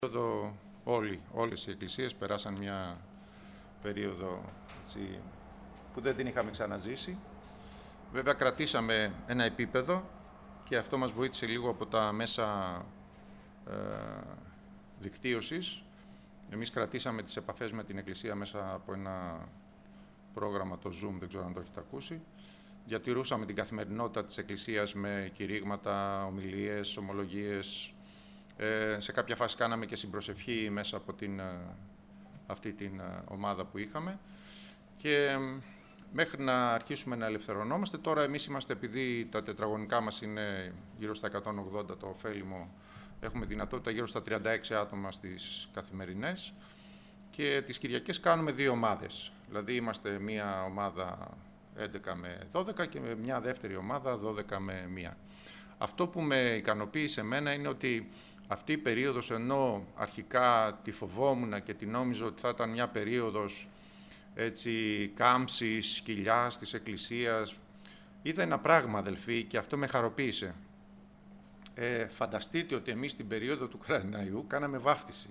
περίοδο όλες οι εκκλησίες περάσαν μια περίοδο έτσι, που δεν την είχαμε ξαναζήσει. Βέβαια κρατήσαμε ένα επίπεδο και αυτό μας βοήθησε λίγο από τα μέσα δικτύωσης. Εμείς κρατήσαμε τις επαφές με την Εκκλησία μέσα από ένα πρόγραμμα, το Zoom, δεν ξέρω αν το έχετε ακούσει. Διατηρούσαμε την καθημερινότητα της Εκκλησίας με κηρύγματα, ομιλίες, ομολογίες. Σε κάποια φάση κάναμε και συμπροσευχή μέσα από αυτή την ομάδα που είχαμε. Και μέχρι να αρχίσουμε να ελευθερωνόμαστε, τώρα εμείς είμαστε, επειδή τα τετραγωνικά μας είναι γύρω στα 180 το ωφέλιμο, έχουμε δυνατότητα γύρω στα 36 άτομα στις καθημερινές και τις Κυριακές κάνουμε 2 ομάδες. Δηλαδή είμαστε μία ομάδα 11 με 12 και μια δεύτερη ομάδα 12 με 1. Αυτό που με ικανοποίησε εμένα είναι ότι αυτή η περίοδος, ενώ αρχικά τη φοβόμουν και την νόμιζα ότι θα ήταν μια περίοδος έτσι, κάμψης, σκυλιάς της Εκκλησίας, είδα ένα πράγμα, αδελφοί, και αυτό με χαροποίησε. Φανταστείτε ότι εμείς στην περίοδο του κορονοϊού κάναμε βάφτιση.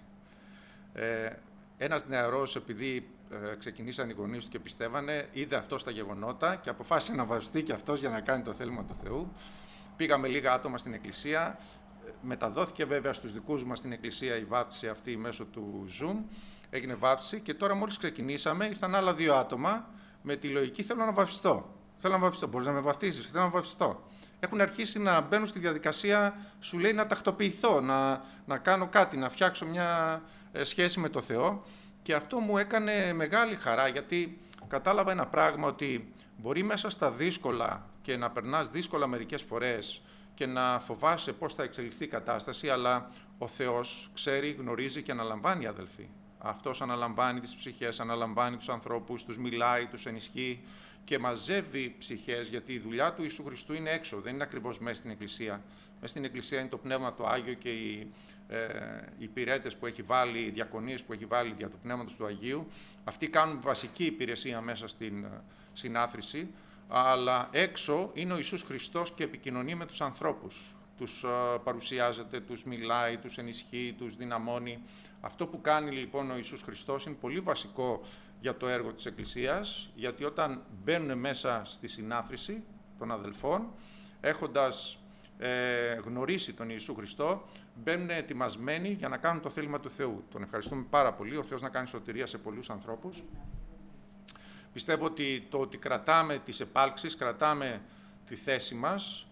Ένας νεαρός, επειδή ξεκινήσαν οι γονείς του και πιστεύανε, είδε αυτό στα γεγονότα και αποφάσισε να βαφτιστεί και αυτός για να κάνει το θέλημα του Θεού. Πήγαμε λίγα άτομα στην Εκκλησία, μεταδόθηκε βέβαια στους δικούς μας στην Εκκλησία η βάφτιση αυτή μέσω του Zoom, έγινε βάφτιση και τώρα μόλις ξεκινήσαμε ήρθαν άλλα 2 άτομα με τη λογική θέλω να βαφτιστώ. Θέλω να βαφτιστώ, μπορείς να με βαφτίσεις, θέλω να βαφτιστώ. Έχουν αρχίσει να μπαίνουν στη διαδικασία, σου λέει να τακτοποιηθώ, να κάνω κάτι, να φτιάξω μια σχέση με το Θεό και αυτό μου έκανε μεγάλη χαρά γιατί κατάλαβα ένα πράγμα ότι μπορεί μέσα στα δύσκολα και να περνάς δύσκολα μερικές φορές και να φοβάσαι πώς θα εξελιχθεί η κατάσταση, αλλά ο Θεός ξέρει, γνωρίζει και αναλαμβάνει, αδελφοί. Αυτός αναλαμβάνει τις ψυχές, αναλαμβάνει τους ανθρώπους, τους μιλάει, τους ενισχύει και μαζεύει ψυχές, γιατί η δουλειά του Ιησού Χριστού είναι έξω, δεν είναι ακριβώς μέσα στην Εκκλησία. Μέσα στην Εκκλησία είναι το Πνεύμα το Άγιο και οι υπηρέτες που έχει βάλει, οι διακονίες που έχει βάλει δια του Πνεύματος του Αγίου. Αυτοί κάνουν βασική υπηρεσία μέσα στην συνάθρηση, αλλά έξω είναι ο Ιησούς Χριστός και επικοινωνεί με τους ανθρώπους. Τους παρουσιάζεται, τους μιλάει, τους ενισχύει, τους δυναμώνει. Αυτό που κάνει λοιπόν ο Ιησούς Χριστός είναι πολύ βασικό για το έργο της Εκκλησίας, γιατί όταν μπαίνουν μέσα στη συνάθρηση των αδελφών, έχοντας γνωρίσει τον Ιησού Χριστό, μπαίνουν ετοιμασμένοι για να κάνουν το θέλημα του Θεού. Τον ευχαριστούμε πάρα πολύ, ο Θεός να κάνει σωτηρία σε πολλούς ανθρώπους. Πιστεύω ότι το ότι κρατάμε τις επάλξεις, κρατάμε τη θέση μας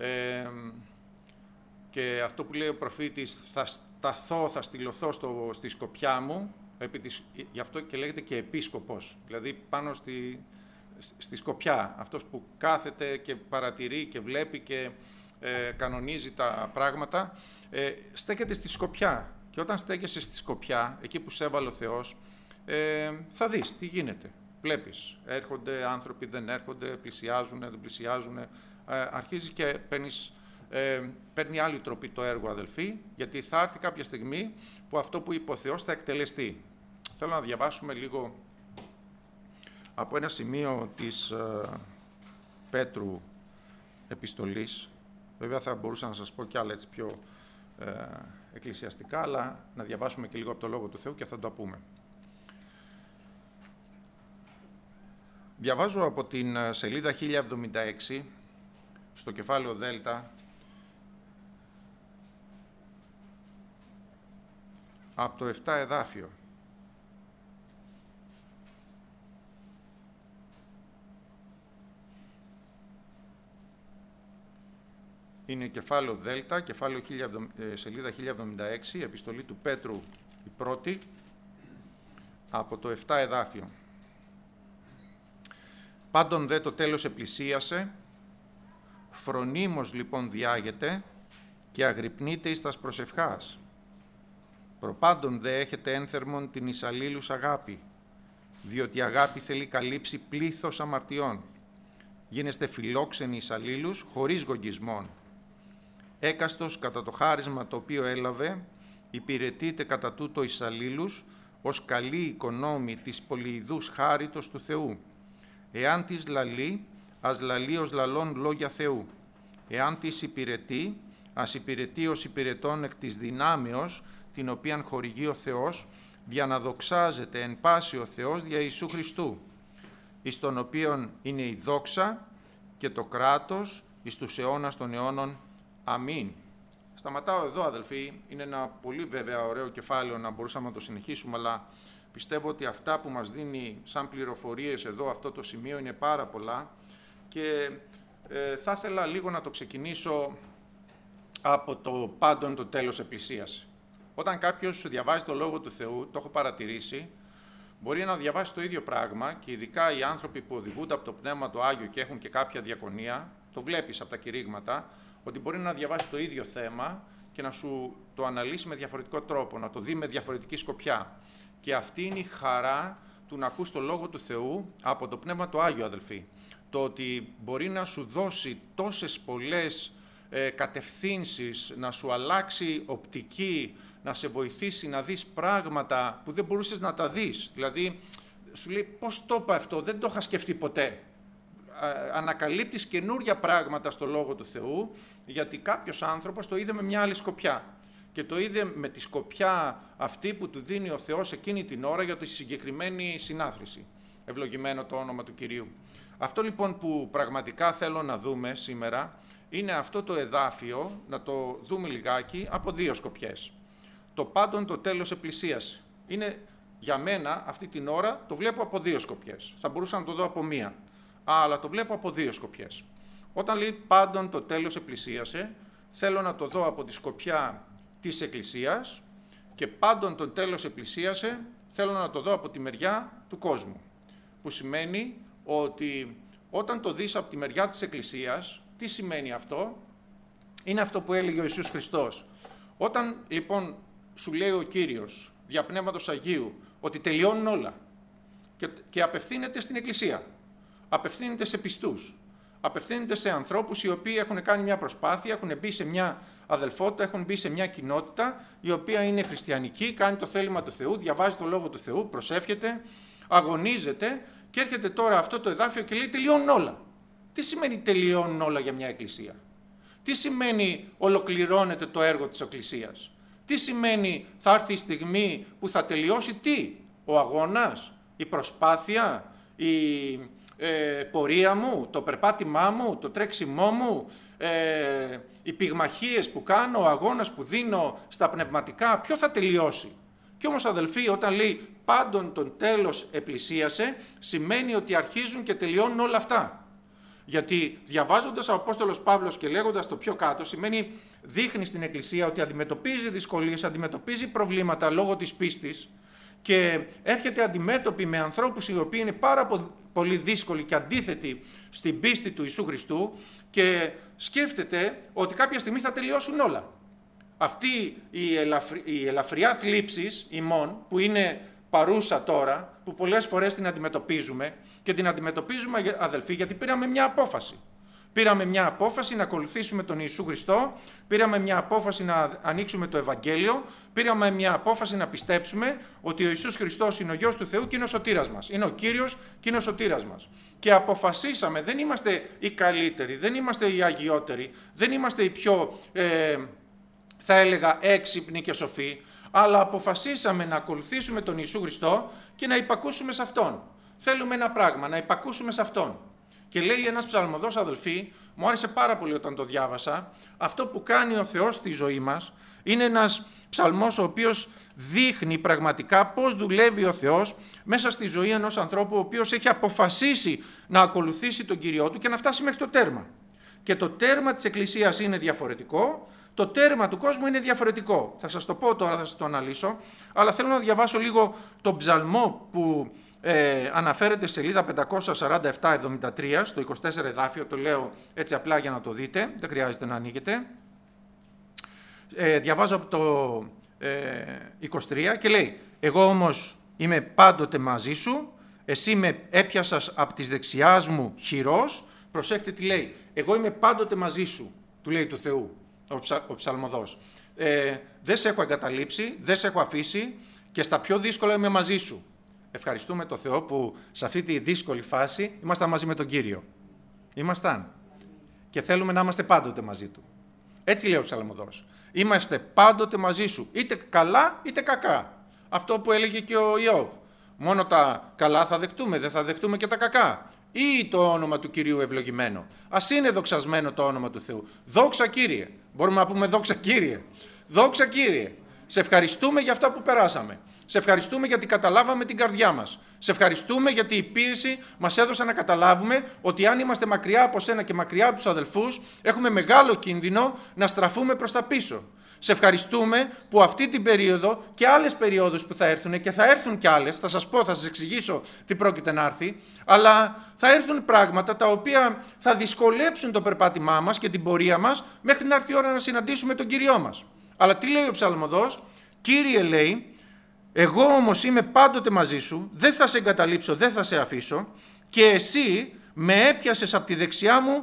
και αυτό που λέει ο προφήτης, θα σταθώ, θα στυλωθώ στη σκοπιά μου, γι' αυτό και λέγεται και επίσκοπος, δηλαδή πάνω στη σκοπιά, αυτός που κάθεται και παρατηρεί και βλέπει και κανονίζει τα πράγματα, στέκεται στη σκοπιά και όταν στέκεσαι στη σκοπιά, εκεί που σε έβαλε ο Θεός, θα δεις τι γίνεται. Βλέπεις, έρχονται άνθρωποι, δεν έρχονται, πλησιάζουν, δεν πλησιάζουν, αρχίζει και παίρνει άλλη τροπή το έργο, αδελφοί, γιατί θα έρθει κάποια στιγμή που αυτό που είπε ο Θεός θα εκτελεστεί. Θέλω να διαβάσουμε λίγο από ένα σημείο της Πέτρου επιστολής. Βέβαια θα μπορούσα να σας πω κι άλλα έτσι πιο εκκλησιαστικά, αλλά να διαβάσουμε και λίγο από το Λόγο του Θεού και θα το πούμε. Διαβάζω από την σελίδα 1076, στο κεφάλαιο Δέλτα, από το 7 εδάφιο. Είναι κεφάλαιο Δέλτα, σελίδα 1076, επιστολή του Πέτρου η πρώτη, από το 7 εδάφιο. Πάντων δε το τέλος επλησίασε, φρονίμως λοιπόν διάγεται και αγρυπνείτε εις τας προσευχάς. Προπάντων δε έχετε ένθερμον την εις αλλήλους αγάπη, διότι η αγάπη θέλει καλύψει πλήθος αμαρτιών. Γίνεστε φιλόξενοι εις αλλήλους χωρίς γογγισμόν. Έκαστος κατά το χάρισμα το οποίο έλαβε, υπηρετείτε κατά τούτο εις αλλήλους ως καλή οικονόμη της πολυειδούς χάριτος του Θεού. Εάν της λαλεί, ας λαλεί ως λαλών λόγια Θεού. Εάν της υπηρετεί, ας υπηρετεί ως υπηρετών εκ της δυνάμεως την οποίαν χορηγεί ο Θεός, για να δοξάζεται εν πάση ο Θεός δια Ιησού Χριστού, εις τον οποίον είναι η δόξα και το κράτος εις τους αιώνας των αιώνων. Αμήν. Σταματάω εδώ, αδελφοί. Είναι ένα πολύ βέβαια ωραίο κεφάλαιο να μπορούσαμε να το συνεχίσουμε, αλλά πιστεύω ότι αυτά που μας δίνει σαν πληροφορίες εδώ αυτό το σημείο είναι πάρα πολλά και θα ήθελα λίγο να το ξεκινήσω από το πάντων το τέλος επλησίασε. Όταν κάποιος διαβάζει το Λόγο του Θεού, το έχω παρατηρήσει, μπορεί να διαβάσει το ίδιο πράγμα και ειδικά οι άνθρωποι που οδηγούνται από το Πνεύμα το Άγιο και έχουν και κάποια διακονία, το βλέπεις από τα κηρύγματα, ότι μπορεί να διαβάσει το ίδιο θέμα και να σου το αναλύσει με διαφορετικό τρόπο, να το δει με διαφορετική σκοπιά. Και αυτή είναι η χαρά του να ακούς το Λόγο του Θεού από το Πνεύμα το Άγιο, αδελφοί. Το ότι μπορεί να σου δώσει τόσες πολλές κατευθύνσεις, να σου αλλάξει οπτική, να σε βοηθήσει να δεις πράγματα που δεν μπορούσες να τα δεις. Δηλαδή, σου λέει πώς το είπα αυτό, δεν το είχα σκεφτεί ποτέ. Ανακαλύπτεις καινούρια πράγματα στο Λόγο του Θεού, γιατί κάποιος άνθρωπος το είδε με μια άλλη σκοπιά. Και το είδε με τη σκοπιά αυτή που του δίνει ο Θεός εκείνη την ώρα για τη συγκεκριμένη συνάθρηση. Ευλογημένο το όνομα του Κυρίου. Αυτό λοιπόν που πραγματικά θέλω να δούμε σήμερα είναι αυτό το εδάφιο, να το δούμε λιγάκι από δύο σκοπιές. Το πάντων το τέλος επλησίασε. Είναι για μένα αυτή την ώρα το βλέπω από δύο σκοπιές. Θα μπορούσα να το δω από μία, αλλά το βλέπω από δύο σκοπιές. Όταν λέει πάντων το τέλος επλησίασε, θέλω να το δω από τη σκοπιά της Εκκλησίας και πάντων το τέλος επλησίασε, θέλω να το δω από τη μεριά του κόσμου. Που σημαίνει ότι όταν το δεις από τη μεριά της Εκκλησίας, τι σημαίνει αυτό? Είναι αυτό που έλεγε ο Ιησούς Χριστός. Όταν λοιπόν σου λέει ο Κύριος δια Πνεύματος Αγίου ότι τελειώνουν όλα και απευθύνεται στην Εκκλησία, απευθύνεται σε πιστούς, απευθύνεται σε ανθρώπους οι οποίοι έχουν κάνει μια προσπάθεια, έχουν μπει σε μια αδελφότητα, έχουν μπει σε μια κοινότητα η οποία είναι χριστιανική, κάνει το θέλημα του Θεού, διαβάζει το Λόγο του Θεού, προσεύχεται, αγωνίζεται και έρχεται τώρα αυτό το εδάφιο και λέει τελειώνουν όλα. Τι σημαίνει τελειώνουν όλα για μια εκκλησία? Τι σημαίνει ολοκληρώνεται το έργο της εκκλησίας? Τι σημαίνει θα έρθει η στιγμή που θα τελειώσει τι? Ο αγώνας, η προσπάθεια, η πορεία μου, το περπάτημά μου, το τρέξιμό μου, οι πυγμαχίες που κάνω, ο αγώνας που δίνω στα πνευματικά, ποιο θα τελειώσει? Κι όμως αδελφοί, όταν λέει πάντων τον τέλος επλησίασε, σημαίνει ότι αρχίζουν και τελειώνουν όλα αυτά. Γιατί διαβάζοντας ο Απόστολος Παύλος και λέγοντας το πιο κάτω, σημαίνει δείχνει στην Εκκλησία ότι αντιμετωπίζει δυσκολίες, αντιμετωπίζει προβλήματα λόγω της πίστης και έρχεται αντιμέτωπη με ανθρώπους οι οποίοι είναι πάρα πολύ δύσκολοι και αντίθετοι στην πίστη του Ιησού Χριστού και σκέφτεται ότι κάποια στιγμή θα τελειώσουν όλα. Αυτή η ελαφριά θλίψης ημών που είναι παρούσα τώρα, που πολλές φορές την αντιμετωπίζουμε και την αντιμετωπίζουμε, αδελφοί, γιατί πήραμε μια απόφαση. Πήραμε μια απόφαση να ακολουθήσουμε τον Ιησού Χριστό, πήραμε μια απόφαση να ανοίξουμε το Ευαγγέλιο, πήραμε μια απόφαση να πιστέψουμε ότι ο Ιησούς Χριστός είναι ο Γιος του Θεού και είναι ο σωτήρας μας. Είναι ο Κύριος και είναι ο σωτήρας μας. Και αποφασίσαμε, δεν είμαστε οι καλύτεροι, δεν είμαστε οι αγιότεροι, δεν είμαστε οι πιο, θα έλεγα, έξυπνοι και σοφοί, αλλά αποφασίσαμε να ακολουθήσουμε τον Ιησού Χριστό και να υπακούσουμε σε Αυτόν. Θέλουμε ένα πράγμα, να υπακούσουμε σε Αυτόν. Και λέει ένας ψαλμοδός, αδελφοί, μου άρεσε πάρα πολύ όταν το διάβασα, αυτό που κάνει ο Θεός στη ζωή μας είναι ένας ψαλμός ο οποίος δείχνει πραγματικά πώς δουλεύει ο Θεός μέσα στη ζωή ενός ανθρώπου ο οποίος έχει αποφασίσει να ακολουθήσει τον Κύριό του και να φτάσει μέχρι το τέρμα. Και το τέρμα της Εκκλησίας είναι διαφορετικό, το τέρμα του κόσμου είναι διαφορετικό. Θα σας το πω τώρα, θα σας το αναλύσω, αλλά θέλω να διαβάσω λίγο τον ψαλμό που αναφέρεται σελίδα 547-73 στο 24 εδάφιο, το λέω έτσι απλά για να το δείτε, δεν χρειάζεται να ανοίγετε. Διαβάζω από το 23 και λέει «Εγώ όμως είμαι πάντοτε μαζί σου, εσύ με έπιασας από της δεξιάς μου χειρός». Προσέχτε τι λέει, «Εγώ είμαι πάντοτε μαζί σου», του λέει του Θεού ο ψαλμοδός. «Δεν σε έχω εγκαταλείψει, δεν σε έχω αφήσει και στα πιο δύσκολα είμαι μαζί σου». Ευχαριστούμε τον Θεό που σε αυτή τη δύσκολη φάση ήμασταν μαζί με τον Κύριο. Ήμασταν. Και θέλουμε να είμαστε πάντοτε μαζί Του. Έτσι λέει ο ψαλμοδός. Είμαστε πάντοτε μαζί σου, είτε καλά είτε κακά. Αυτό που έλεγε και ο Ιώβ. Μόνο τα καλά θα δεχτούμε, δεν θα δεχτούμε και τα κακά. Ή το όνομα του Κυρίου ευλογημένο. Ας είναι δοξασμένο το όνομα του Θεού. Δόξα Κύριε. Μπορούμε να πούμε δόξα Κύριε. Δόξα Κύριε. Σε ευχαριστούμε για αυτά που περάσαμε. Σε ευχαριστούμε γιατί καταλάβαμε την καρδιά μας. Σε ευχαριστούμε γιατί η πίεση μας έδωσε να καταλάβουμε ότι αν είμαστε μακριά από σένα και μακριά από τους αδελφούς, έχουμε μεγάλο κίνδυνο να στραφούμε προς τα πίσω. Σε ευχαριστούμε που αυτή την περίοδο και άλλες περιόδους που θα έρθουν, και θα έρθουν κι άλλες, θα σας πω, θα σας εξηγήσω τι πρόκειται να έρθει, αλλά θα έρθουν πράγματα τα οποία θα δυσκολέψουν το περπάτημά μας και την πορεία μας μέχρι να έρθει η ώρα να συναντήσουμε τον Κύριό μας. Αλλά τι λέει ο Ψαλμοδός? Κύριε, λέει, εγώ όμως είμαι πάντοτε μαζί σου, δεν θα σε εγκαταλείψω, δεν θα σε αφήσω, και εσύ με έπιασες από τη δεξιά μου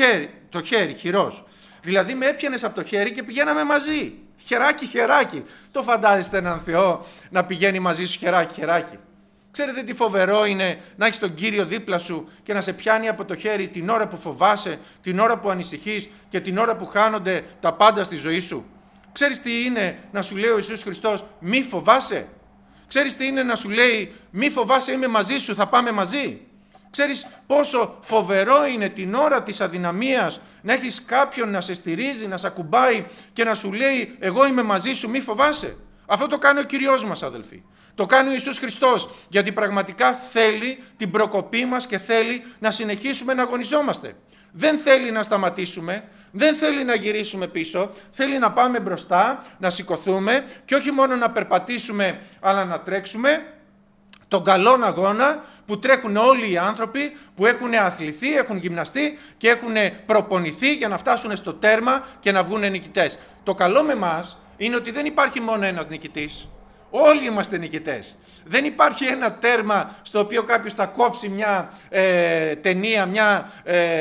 το χέρι, χειρός. Δηλαδή με έπιανες από το χέρι και πηγαίναμε μαζί. Χεράκι, χεράκι. Το φαντάζεστε έναν Θεό να πηγαίνει μαζί σου χεράκι, χεράκι? Ξέρετε τι φοβερό είναι να έχεις τον Κύριο δίπλα σου και να σε πιάνει από το χέρι την ώρα που φοβάσαι, την ώρα που ανησυχείς και την ώρα που χάνονται τα πάντα στη ζωή σου? Ξέρεις τι είναι να σου λέει ο Ιησούς Χριστός, μη φοβάσαι? Ξέρεις τι είναι να σου λέει, μη φοβάσαι, είμαι μαζί σου, θα πάμε μαζί? Ξέρεις πόσο φοβερό είναι την ώρα της αδυναμίας να έχεις κάποιον να σε στηρίζει, να σε ακουμπάει και να σου λέει, εγώ είμαι μαζί σου, μη φοβάσαι? Αυτό το κάνει ο Κυριός μας, αδελφοί. Το κάνει ο Ιησούς Χριστός, γιατί πραγματικά θέλει την προκοπή μας και θέλει να συνεχίσουμε να αγωνιζόμαστε. Δεν θέλει να σταματήσουμε, δεν θέλει να γυρίσουμε πίσω, θέλει να πάμε μπροστά, να σηκωθούμε και όχι μόνο να περπατήσουμε, αλλά να τρέξουμε τον καλόν αγώνα που τρέχουν όλοι οι άνθρωποι που έχουν αθληθεί, έχουν γυμναστεί και έχουν προπονηθεί για να φτάσουν στο τέρμα και να βγουν νικητές. Το καλό με εμάς είναι ότι δεν υπάρχει μόνο ένας νικητής. Όλοι είμαστε νικητές. Δεν υπάρχει ένα τέρμα στο οποίο κάποιος θα κόψει μια ταινία, μια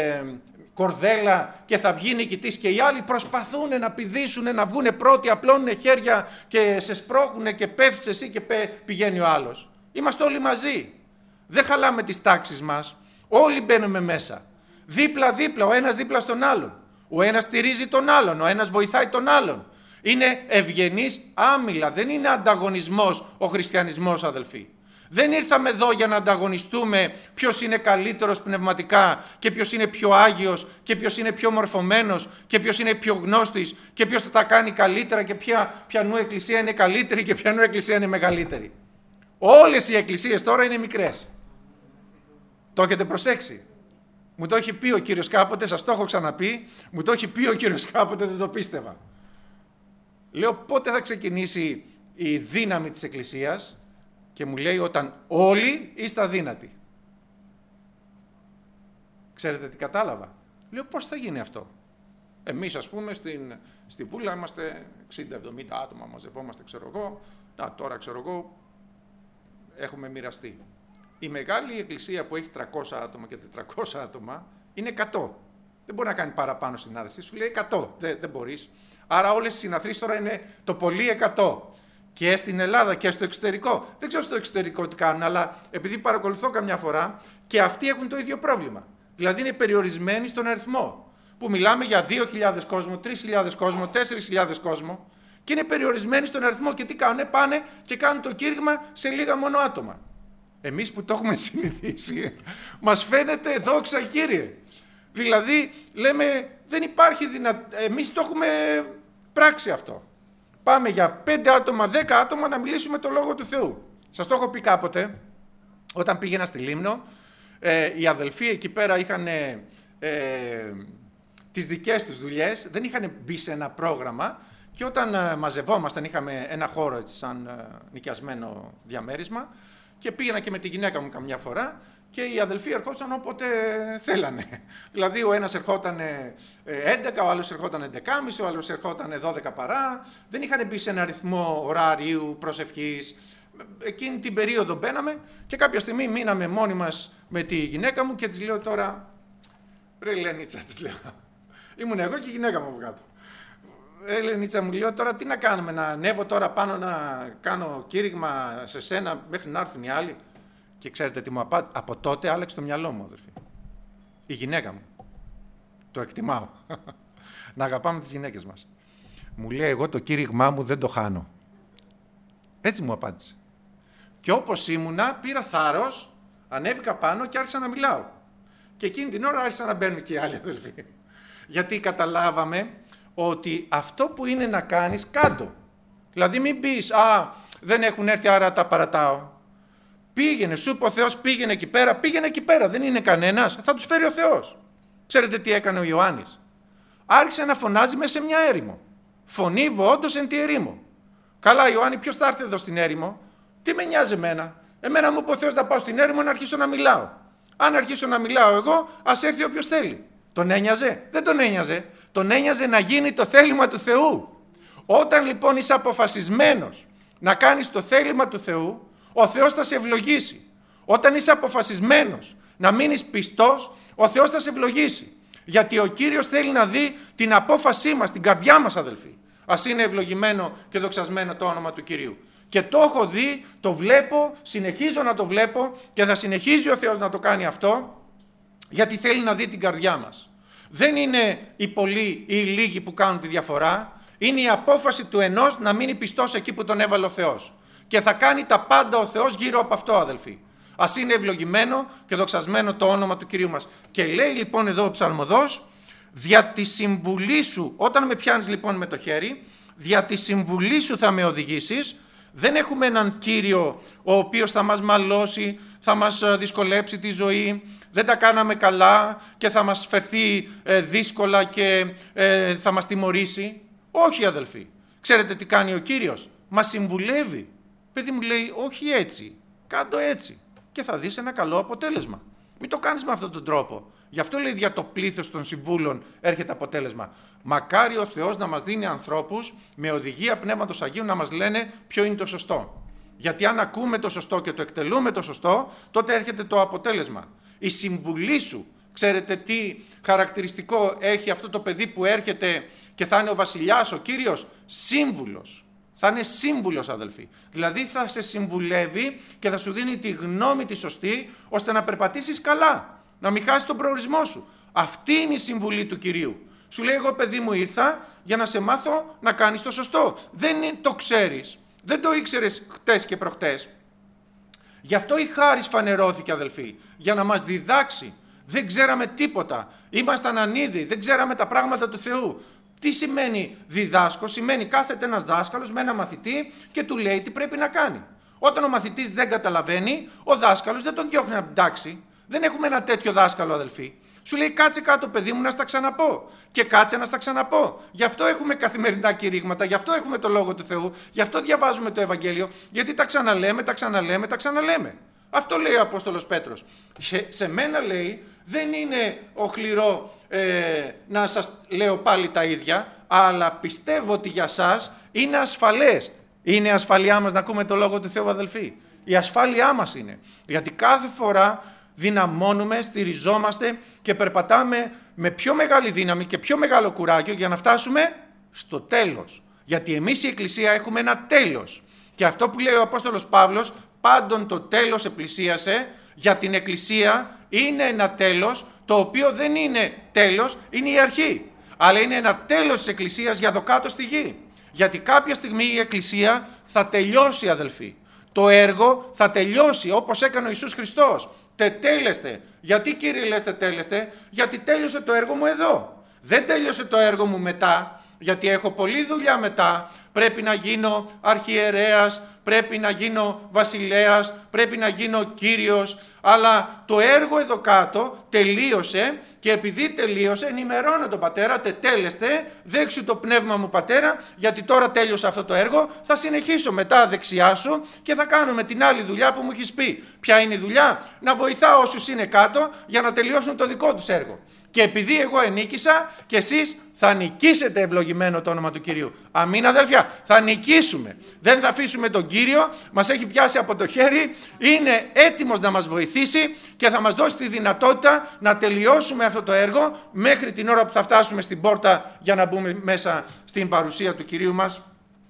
κορδέλα και θα βγει νικητής και οι άλλοι προσπαθούν να πηδήσουν, να βγουν πρώτοι, απλώνουν χέρια και σε σπρώχνουν και πέφτεις εσύ και πηγαίνει ο άλλος. Είμαστε όλοι μαζί. Δεν χαλάμε τις τάξεις μας. Όλοι μπαίνουμε μέσα. Δίπλα-δίπλα, ο ένας δίπλα στον άλλον. Ο ένας στηρίζει τον άλλον, ο ένας βοηθάει τον άλλον. Είναι ευγενής άμυλα, δεν είναι ανταγωνισμός ο χριστιανισμός, αδελφοί. Δεν ήρθαμε εδώ για να ανταγωνιστούμε ποιος είναι καλύτερος πνευματικά και ποιος είναι πιο άγιος και ποιος είναι πιο μορφωμένος και ποιος είναι πιο γνώστης και ποιος θα τα κάνει καλύτερα και ποιανού εκκλησία είναι καλύτερη και ποιανού εκκλησία είναι μεγαλύτερη. Όλες οι εκκλησίες τώρα είναι μικρές. Το έχετε προσέξει? Μου το έχει πει ο Κύριος κάποτε, σας το έχω ξαναπεί, μου το έχει πει ο Κύριος κάποτε, δεν το πίστευα. Λέω πότε θα ξεκινήσει η δύναμη της εκκλησίας και μου λέει όταν όλοι είστε αδύνατοι. Ξέρετε τι κατάλαβα? Λέω πώς θα γίνει αυτό? Εμείς ας πούμε στην Πούλα είμαστε 60-70 άτομα, μαζευόμαστε ξέρω εγώ, τώρα ξέρω εγώ έχουμε μοιραστεί. Η μεγάλη εκκλησία που έχει 300 άτομα και 400 άτομα είναι 100. Δεν μπορεί να κάνει παραπάνω συνάδελφοι. Σου λέει 100. Δεν μπορείς. Άρα όλες οι συναθρήσεις τώρα είναι το πολύ 100. Και στην Ελλάδα και στο εξωτερικό. Δεν ξέρω στο εξωτερικό τι κάνουν, αλλά επειδή παρακολουθώ καμιά φορά και αυτοί έχουν το ίδιο πρόβλημα. Δηλαδή είναι περιορισμένοι στον αριθμό. Που μιλάμε για 2.000 κόσμο, 3.000 κόσμο, 4.000 κόσμο και είναι περιορισμένοι στον αριθμό. Και τι κάνουνε? Πάνε και κάνουν το κήρυγμα σε λίγα μόνο άτομα. Εμείς που το έχουμε συνηθίσει, μας φαίνεται δόξα Κύριε. Δηλαδή, λέμε, δεν υπάρχει εμείς το έχουμε πράξει αυτό. Πάμε για 5 άτομα, 10 άτομα να μιλήσουμε το Λόγο του Θεού. Σας το έχω πει κάποτε, όταν πήγαινα στη Λίμνο, οι αδελφοί εκεί πέρα είχαν τις δικές τους δουλειές, δεν είχαν μπει σε ένα πρόγραμμα και όταν μαζευόμασταν, είχαμε ένα χώρο έτσι, σαν νοικιασμένο διαμέρισμα και πήγαινα και με τη γυναίκα μου καμιά φορά και οι αδελφοί ερχόντουσαν όποτε θέλανε. Δηλαδή ο ένας ερχόταν 11, ο άλλος ερχόταν 11.30, ο άλλος ερχόταν 12 παρά. Δεν είχαν μπει σε ένα ρυθμό ωραρίου, προσευχής. Εκείνη την περίοδο μπαίναμε και κάποια στιγμή μείναμε μόνοι μας με τη γυναίκα μου και της λέω τώρα, ρε Λενίτσα, της λέω, ήμουν εγώ και η γυναίκα μου από κάτω. Ρε Λενίτσα, μου λέω τώρα τι να κάνουμε, να ανέβω τώρα πάνω να κάνω κήρυγμα σε σένα μέχρι να έρθουν οι άλλοι? Και ξέρετε τι μου απάντησε? Από τότε άλλαξε το μυαλό μου, αδερφοί. Η γυναίκα μου. Το εκτιμάω. Να αγαπάμε τις γυναίκες μας. Μου λέει, εγώ το κήρυγμά μου δεν το χάνω. Έτσι μου απάντησε. Και όπως ήμουνα, πήρα θάρρος, ανέβηκα πάνω και άρχισα να μιλάω. Και εκείνη την ώρα άρχισαν να μπαίνουν και οι άλλοι αδελφοί. Γιατί καταλάβαμε ότι αυτό που είναι να κάνεις, κάντο. Δηλαδή μην πεις, δεν έχουν έρθει άρα τα παρατάω. Πήγαινε, σου είπε ο Θεός, πήγαινε εκεί πέρα, δεν είναι κανένας, θα τους φέρει ο Θεός. Ξέρετε τι έκανε ο Ιωάννης? Άρχισε να φωνάζει μέσα σε μια έρημο. Φωνήβω όντως εν τη ερήμο. Καλά Ιωάννη, ποιος θα έρθει εδώ στην έρημο? Τι με νοιάζει εμένα? Εμένα μου είπε ο Θεός να πάω στην έρημο να αρχίσω να μιλάω. Αν αρχίσω να μιλάω εγώ, ας έρθει όποιος θέλει. Τον ένοιαζε? Δεν τον ένοιαζε. Τον ένοιαζε να γίνει το θέλημα του Θεού. Όταν λοιπόν είσαι αποφασισμένος να κάνεις το θέλημα του Θεού, ο Θεός θα σε ευλογήσει. Όταν είσαι αποφασισμένος να μείνεις πιστός, ο Θεός θα σε ευλογήσει. Γιατί ο Κύριος θέλει να δει την απόφασή μας, την καρδιά μας αδελφοί. Ας είναι ευλογημένο και δοξασμένο το όνομα του Κυρίου. Και το έχω δει, το βλέπω, συνεχίζω να το βλέπω και θα συνεχίζει ο Θεός να το κάνει αυτό, γιατί θέλει να δει την καρδιά μας. Δεν είναι οι πολλοί ή οι λίγοι που κάνουν τη διαφορά, είναι η απόφαση του ενός να μείνει πιστός εκεί που τον έβαλε ο Θεός. Και θα κάνει τα πάντα ο Θεός γύρω από αυτό αδελφοί. Ας είναι ευλογημένο και δοξασμένο το όνομα του Κυρίου μας. Και λέει λοιπόν εδώ ο ψαλμοδός, δια τη συμβουλή σου, όταν με πιάνεις λοιπόν με το χέρι, δια τη συμβουλή σου θα με οδηγήσεις. Δεν έχουμε έναν Κύριο ο οποίος θα μας μαλώσει, θα μας δυσκολέψει τη ζωή, δεν τα κάναμε καλά και θα μας φερθεί δύσκολα και θα μας τιμωρήσει. Όχι αδελφοί. Ξέρετε τι κάνει ο Κύριος? Μας συμβουλεύει. Παιδί μου λέει, όχι έτσι, κάντο έτσι και θα δεις ένα καλό αποτέλεσμα. Μην το κάνεις με αυτόν τον τρόπο. Γι' αυτό λέει για το πλήθος των συμβούλων έρχεται αποτέλεσμα. Μακάρι ο Θεός να μας δίνει ανθρώπους με οδηγία Πνεύματος Αγίου να μας λένε ποιο είναι το σωστό. Γιατί αν ακούμε το σωστό και το εκτελούμε το σωστό, τότε έρχεται το αποτέλεσμα. Η συμβουλή σου, ξέρετε τι χαρακτηριστικό έχει αυτό το παιδί που έρχεται και θα είναι ο βασιλιάς, ο Κύριος? Σύμβουλος. Θα είναι σύμβουλος αδελφοί. Δηλαδή θα σε συμβουλεύει και θα σου δίνει τη γνώμη τη σωστή ώστε να περπατήσεις καλά. Να μην χάσεις τον προορισμό σου. Αυτή είναι η συμβουλή του Κυρίου. Σου λέει, εγώ παιδί μου ήρθα για να σε μάθω να κάνεις το σωστό. Δεν το ξέρεις. Δεν το ήξερες χτες και προχτές. Γι' αυτό η χάρις φανερώθηκε αδελφοί. Για να μας διδάξει. Δεν ξέραμε τίποτα. Ήμασταν ανίδιοι. Δεν ξέραμε τα πράγματα του Θεού. Τι σημαίνει διδάσκω? Σημαίνει κάθεται ένας δάσκαλος με ένα μαθητή και του λέει τι πρέπει να κάνει. Όταν ο μαθητής δεν καταλαβαίνει, ο δάσκαλος δεν τον διώχνει από την τάξη. Δεν έχουμε ένα τέτοιο δάσκαλο αδελφοί. Σου λέει κάτσε κάτω παιδί μου να στα ξαναπώ. Και κάτσε να στα ξαναπώ. Γι' αυτό έχουμε καθημερινά κηρύγματα, γι' αυτό έχουμε το Λόγο του Θεού, γι' αυτό διαβάζουμε το Ευαγγέλιο, γιατί τα ξαναλέμε. Αυτό λέει ο Απόστολος Πέτρος. Σε μένα λέει δεν είναι οχληρό να σας λέω πάλι τα ίδια, αλλά πιστεύω ότι για σας είναι ασφαλές. Είναι η ασφαλειά μας να ακούμε το Λόγο του Θεού αδελφοί. Η ασφάλειά μας είναι. Γιατί κάθε φορά δυναμώνουμε, στηριζόμαστε και περπατάμε με πιο μεγάλη δύναμη και πιο μεγάλο κουράγιο για να φτάσουμε στο τέλος. Γιατί εμείς η Εκκλησία έχουμε ένα τέλος. Και αυτό που λέει ο Απόστολος Παύλος, πάντων το τέλος επλησίασε, για την Εκκλησία είναι ένα τέλος το οποίο δεν είναι τέλος, είναι η αρχή. Αλλά είναι ένα τέλος της Εκκλησίας για εδώ κάτω στη γη. Γιατί κάποια στιγμή η Εκκλησία θα τελειώσει αδελφοί. Το έργο θα τελειώσει όπως έκανε ο Ιησούς Χριστός. Τετέλεστε. Γιατί Κύριε λες τετέλεστε? Γιατί τέλειωσε το έργο μου εδώ. Δεν τέλειωσε το έργο μου μετά, γιατί έχω πολλή δουλειά μετά. Πρέπει να γίνω αρχιερέας, πρέπει να γίνω βασιλέας, πρέπει να γίνω Κύριος. Αλλά το έργο εδώ κάτω τελείωσε και επειδή τελείωσε ενημερώνω τον Πατέρα, τετέλεστε, δέξου το πνεύμα μου Πατέρα, γιατί τώρα τέλειωσε αυτό το έργο, θα συνεχίσω μετά δεξιά σου και θα κάνουμε την άλλη δουλειά που μου έχεις πει. Ποια είναι η δουλειά? Να βοηθάω όσους είναι κάτω για να τελειώσουν το δικό τους έργο. Και επειδή εγώ ενίκησα και εσείς θα νικήσετε, ευλογημένο το όνομα του Κυρίου. Αμήν αδέλφια, θα νικήσουμε. Δεν θα αφήσουμε τον Κύριο, μας έχει πιάσει από το χέρι, είναι έτοιμος να μας βοηθήσει και θα μας δώσει τη δυνατότητα να τελειώσουμε αυτό το έργο μέχρι την ώρα που θα φτάσουμε στην πόρτα για να μπούμε μέσα στην παρουσία του Κυρίου μας.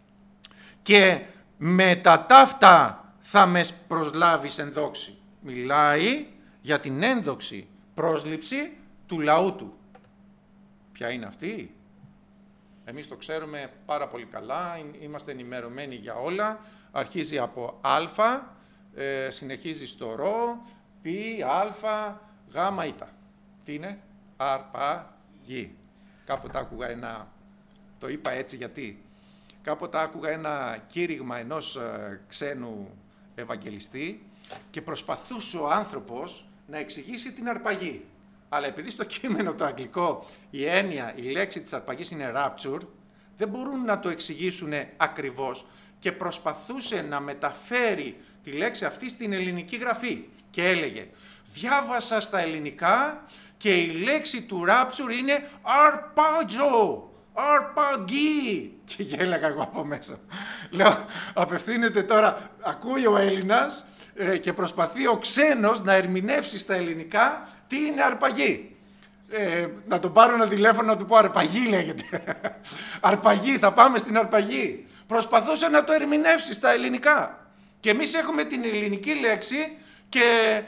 Και με τα ταύτα θα με προσλάβεις εν δόξη. Μιλάει για την ένδοξη πρόσληψη του λαού του. Ποια είναι αυτή? Εμείς το ξέρουμε πάρα πολύ καλά, είμαστε ενημερωμένοι για όλα. Αρχίζει από α, συνεχίζει στο ρο, π, α, γ, η. Τι είναι? Αρπαγή. Κάποτε άκουγα το είπα έτσι γιατί, κάποτε άκουγα ένα κήρυγμα ενός ξένου Ευαγγελιστή και προσπαθούσε ο άνθρωπος να εξηγήσει την αρπαγή. Αλλά επειδή στο κείμενο το αγγλικό η έννοια, η λέξη της αρπαγής είναι rapture, δεν μπορούν να το εξηγήσουν ακριβώς και προσπαθούσε να μεταφέρει τη λέξη αυτή στην ελληνική γραφή. Και έλεγε, διάβασα στα ελληνικά και η λέξη του rapture είναι αρπάζω, αρπαγή. Και γέλαγα εγώ από μέσα. Λέω, απευθύνεται τώρα, ακούει ο Έλληνας και προσπαθεί ο ξένος να ερμηνεύσει στα ελληνικά τι είναι αρπαγή. Να τον πάρω ένα τηλέφωνο να του πω αρπαγή λέγεται. Αρπαγή, θα πάμε στην αρπαγή. Προσπαθούσε να το ερμηνεύσει στα ελληνικά. Και εμείς έχουμε την ελληνική λέξη και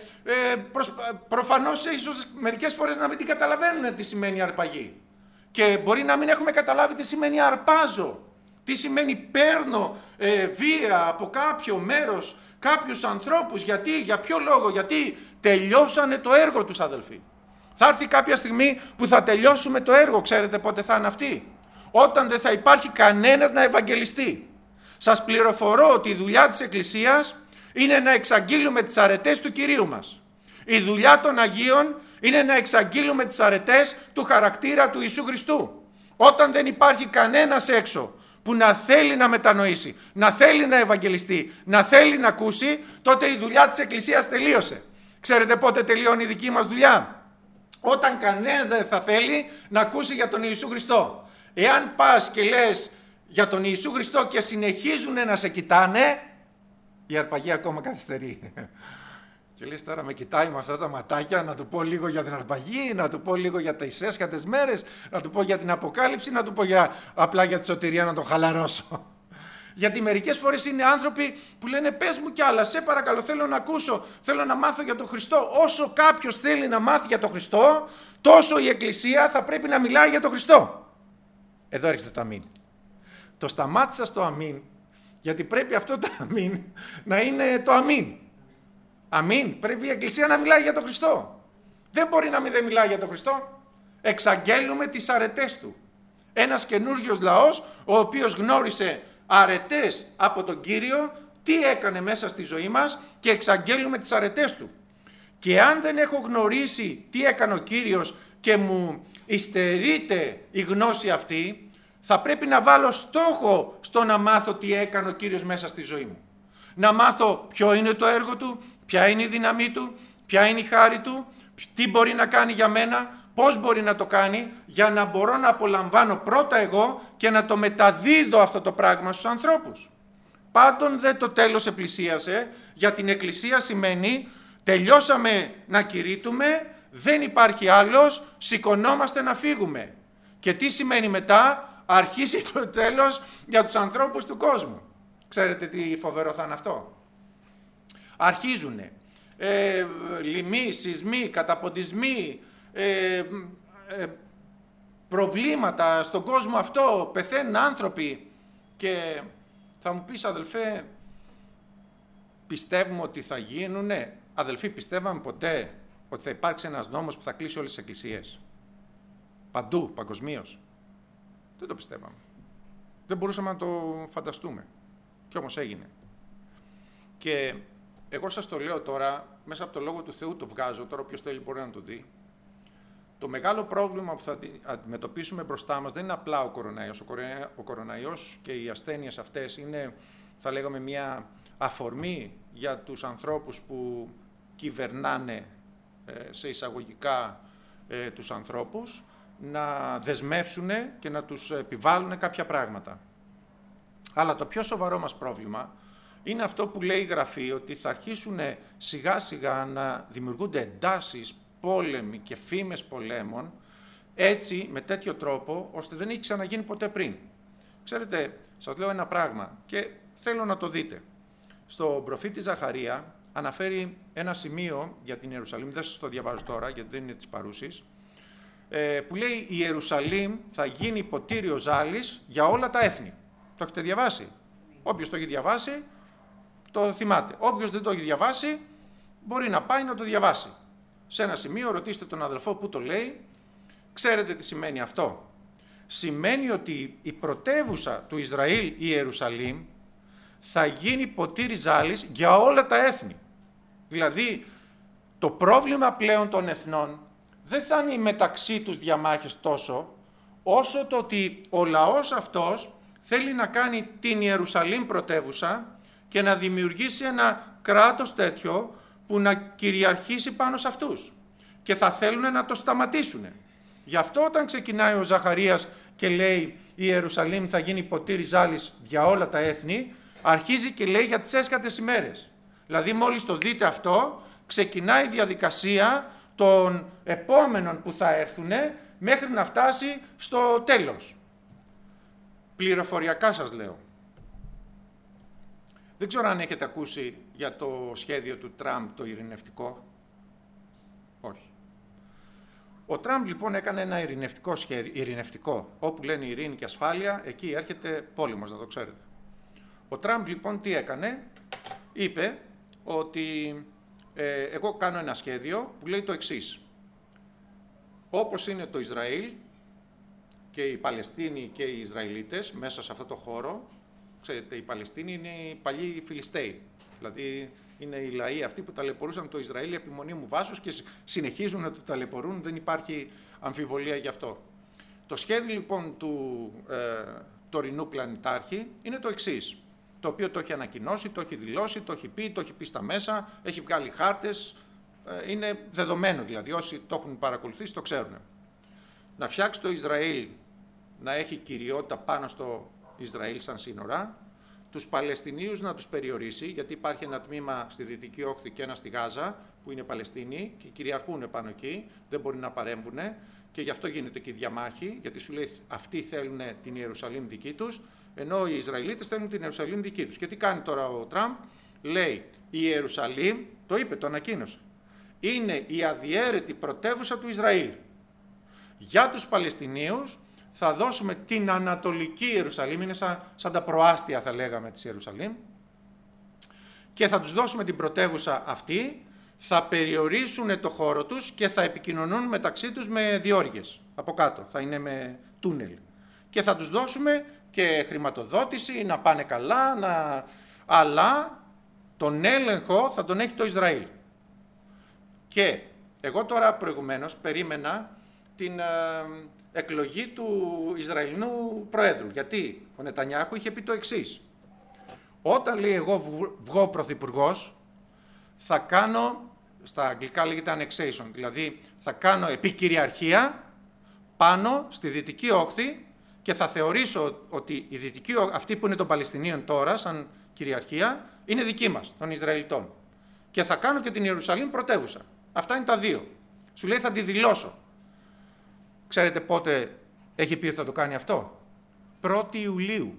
προφανώς ίσως μερικές φορές να μην την καταλαβαίνουν τι σημαίνει αρπαγή. Και μπορεί να μην έχουμε καταλάβει τι σημαίνει αρπάζω. Τι σημαίνει παίρνω βία από κάποιο μέρος, κάποιους ανθρώπους. Γιατί, για ποιο λόγο, γιατί τελειώσανε το έργο τους, αδελφοί. Θα έρθει κάποια στιγμή που θα τελειώσουμε το έργο, ξέρετε πότε θα είναι αυτή? Όταν δεν θα υπάρχει κανένας να ευαγγελιστεί. Σας πληροφορώ ότι η δουλειά της Εκκλησίας είναι να εξαγγείλουμε τις αρετές του Κυρίου μας. Η δουλειά των Αγίων είναι να εξαγγείλουμε τις αρετές του χαρακτήρα του Ιησού Χριστού. Όταν δεν υπάρχει κανένας έξω που να θέλει να μετανοήσει, να θέλει να ευαγγελιστεί, να θέλει να ακούσει, τότε η δουλειά της Εκκλησίας τελείωσε. Ξέρετε πότε τελειώνει η δική μας δουλειά? Όταν κανένας δεν θα θέλει να ακούσει για τον Ιησού Χριστό. Εάν πας και λες για τον Ιησού Χριστό και συνεχίζουν να σε κοιτάνε, η αρπαγή ακόμα καθυστερεί. Και λες τώρα με κοιτάει με αυτά τα ματάκια να του πω λίγο για την αρπαγή, να του πω λίγο για τις έσχατες μέρες, να του πω για την Αποκάλυψη, να του πω απλά για τη σωτηρία να τον χαλαρώσω. Γιατί μερικές φορές είναι άνθρωποι που λένε πες μου κι άλλα, σε παρακαλώ θέλω να ακούσω, θέλω να μάθω για τον Χριστό. Όσο κάποιος θέλει να μάθει για τον Χριστό, τόσο η Εκκλησία θα πρέπει να μιλάει για τον Χριστό. Εδώ έρχεται το αμήν. Το σταμάτησα στο αμήν, γιατί πρέπει αυτό το αμήν να είναι το αμήν. Αμήν. Πρέπει η Εκκλησία να μιλάει για τον Χριστό. Δεν μπορεί να μην δεν μιλάει για τον Χριστό. Εξαγγέλουμε τις αρετές του. Ένας καινούριος λαός, ο οποίος γνώρισε αρετές από τον Κύριο, τι έκανε μέσα στη ζωή μας και εξαγγέλουμε τις αρετές του. Και αν δεν έχω γνωρίσει τι έκανε ο Κύριος και μου υστερείται η γνώση αυτή, θα πρέπει να βάλω στόχο στο να μάθω τι έκανε ο Κύριος μέσα στη ζωή μου. Να μάθω ποιο είναι το έργο του, ποια είναι η δύναμή του, ποια είναι η χάρη του, τι μπορεί να κάνει για μένα, πώς μπορεί να το κάνει, για να μπορώ να απολαμβάνω πρώτα εγώ και να το μεταδίδω αυτό το πράγμα στους ανθρώπους. Πάντων δε το τέλος επλησίασε, για την Εκκλησία σημαίνει τελειώσαμε να κηρύττουμε, δεν υπάρχει άλλος, σηκωνόμαστε να φύγουμε. Και τι σημαίνει μετά? Αρχίσει το τέλος για τους ανθρώπους του κόσμου. Ξέρετε τι φοβερό θα είναι αυτό? Αρχίζουνε λοιμοί, σεισμοί, καταποντισμοί, προβλήματα στον κόσμο αυτό, πεθαίνουν άνθρωποι και θα μου πεις αδελφέ, πιστεύουμε ότι θα γίνουνε? Αδελφοί, πιστεύαμε ποτέ ότι θα υπάρξει ένας νόμος που θα κλείσει όλες τις εκκλησίες? Παντού, παγκοσμίως. Δεν το πιστεύαμε. Δεν μπορούσαμε να το φανταστούμε. Και όμως έγινε. Και εγώ σας το λέω τώρα, μέσα από το Λόγο του Θεού το βγάζω, τώρα όποιος θέλει μπορεί να το δει. Το μεγάλο πρόβλημα που θα αντιμετωπίσουμε μπροστά μας δεν είναι απλά ο κοροναϊός. Ο κοροναϊός και οι ασθένειες αυτές είναι, θα λέγαμε, μια αφορμή για τους ανθρώπους που κυβερνάνε σε εισαγωγικά τους ανθρώπους, να δεσμεύσουν και να τους επιβάλλουν κάποια πράγματα. Αλλά το πιο σοβαρό μας πρόβλημα είναι αυτό που λέει η Γραφή, ότι θα αρχίσουν σιγά σιγά να δημιουργούνται εντάσεις, πόλεμοι και φήμες πολέμων, έτσι, με τέτοιο τρόπο, ώστε δεν έχει ξαναγίνει ποτέ πριν. Ξέρετε, σας λέω ένα πράγμα και θέλω να το δείτε. Στον προφήτη Ζαχαρία αναφέρει ένα σημείο για την Ιερουσαλήμ, δεν σας το διαβάζω τώρα γιατί δεν είναι της παρούσης, που λέει η Ιερουσαλήμ θα γίνει υποτήριο ζάλης για όλα τα έθνη. Το έχετε διαβάσει? Όποιος το έχει διαβάσει, το θυμάται. Όποιος δεν το έχει διαβάσει, μπορεί να πάει να το διαβάσει. Σε ένα σημείο ρωτήστε τον αδελφό που το λέει. Ξέρετε τι σημαίνει αυτό? Σημαίνει ότι η πρωτεύουσα του Ισραήλ, η Ιερουσαλήμ, θα γίνει ποτήρι ζάλης για όλα τα έθνη. Δηλαδή, το πρόβλημα πλέον των εθνών δεν θα είναι οι μεταξύ τους διαμάχες τόσο, όσο το ότι ο λαός αυτός θέλει να κάνει την Ιερουσαλήμ πρωτεύουσα και να δημιουργήσει ένα κράτος τέτοιο που να κυριαρχήσει πάνω σε αυτούς. Και θα θέλουν να το σταματήσουν. Γι' αυτό όταν ξεκινάει ο Ζαχαρίας και λέει η Ιερουσαλήμ θα γίνει ποτήρι ζάλης για όλα τα έθνη, αρχίζει και λέει για τις έσχατες ημέρες. Δηλαδή μόλις το δείτε αυτό, ξεκινάει η διαδικασία των επόμενων που θα έρθουν μέχρι να φτάσει στο τέλος. Πληροφοριακά σας λέω. Δεν ξέρω αν έχετε ακούσει για το σχέδιο του Τραμπ το ειρηνευτικό. Όχι. Ο Τραμπ λοιπόν έκανε ένα ειρηνευτικό, όπου λένε ειρήνη και ασφάλεια, εκεί έρχεται πόλεμος, να το ξέρετε. Ο Τραμπ λοιπόν τι έκανε? Είπε ότι εγώ κάνω ένα σχέδιο που λέει το εξής. Όπως είναι το Ισραήλ και οι Παλαιστίνοι και οι Ισραηλίτες μέσα σε αυτό το χώρο, ξέρετε, οι Παλαιστίνοι είναι οι παλιοί Φιλιστέοι. Δηλαδή είναι οι λαοί αυτοί που ταλαιπωρούσαν το Ισραήλ επιμονή μου βάσους και συνεχίζουν να το ταλαιπωρούν, δεν υπάρχει αμφιβολία γι' αυτό. Το σχέδιο λοιπόν του τωρινού πλανητάρχη είναι το εξής, το οποίο το έχει ανακοινώσει, το έχει δηλώσει, το έχει πει στα μέσα, έχει βγάλει χάρτες, είναι δεδομένο δηλαδή, όσοι το έχουν παρακολουθήσει το ξέρουν. Να φτιάξει το Ισραήλ να έχει κυριότητα πάνω στο Ισραήλ σαν σύνορα, τους Παλαιστινίους να τους περιορίσει, γιατί υπάρχει ένα τμήμα στη Δυτική Όχθη και ένα στη Γάζα, που είναι Παλαιστίνοι και κυριαρχούν πάνω εκεί, δεν μπορεί να παρέμβουν και γι' αυτό γίνεται και η διαμάχη, γιατί σου λέει αυτοί θέλουν την Ιερουσαλήμ δική τους, ενώ οι Ισραηλίτες θέλουν την Ιερουσαλήμ δική τους. Και τι κάνει τώρα ο Τραμπ? Λέει η Ιερουσαλήμ, το είπε, το ανακοίνωσε, είναι η αδιαίρετη πρωτεύουσα του Ισραήλ. Για τους Παλαιστινίους θα δώσουμε την Ανατολική Ιερουσαλήμ, είναι σαν τα προάστια θα λέγαμε της Ιερουσαλήμ, και θα τους δώσουμε την πρωτεύουσα αυτή, θα περιορίσουν το χώρο τους και θα επικοινωνούν μεταξύ τους με διόρυγες από κάτω, θα είναι με τούνελ. Και θα τους δώσουμε και χρηματοδότηση, να πάνε καλά, αλλά τον έλεγχο θα τον έχει το Ισραήλ. Και εγώ τώρα προηγουμένως περίμενα την εκλογή του Ισραηλινού Προέδρου. Γιατί ο Νετανιάχου είχε πει το εξής. Όταν λέει εγώ βγω πρωθυπουργός, θα κάνω, στα αγγλικά λέγεται annexation, δηλαδή θα κάνω επικυριαρχία πάνω στη Δυτική Όχθη και θα θεωρήσω ότι η Δυτική Όχθη, αυτή που είναι των Παλαιστινίων τώρα σαν κυριαρχία, είναι δική μας, των Ισραηλιτών. Και θα κάνω και την Ιερουσαλήμ πρωτεύουσα. Αυτά είναι τα δύο. Σου λέει θα τη δηλώσω. Ξέρετε πότε έχει πει ότι θα το κάνει αυτό? 1η Ιουλίου.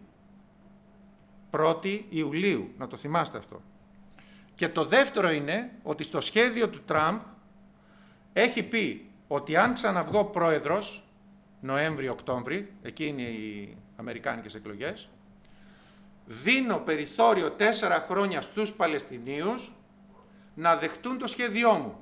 1η Ιουλίου, να το θυμάστε αυτό. Και το δεύτερο είναι ότι στο σχέδιο του Τραμπ έχει πει ότι αν ξαναβγώ πρόεδρος, Νοέμβρη-Οκτώβρη, εκεί είναι οι αμερικάνικες εκλογές, δίνω περιθώριο 4 χρόνια στους Παλαιστινίους να δεχτούν το σχέδιό μου.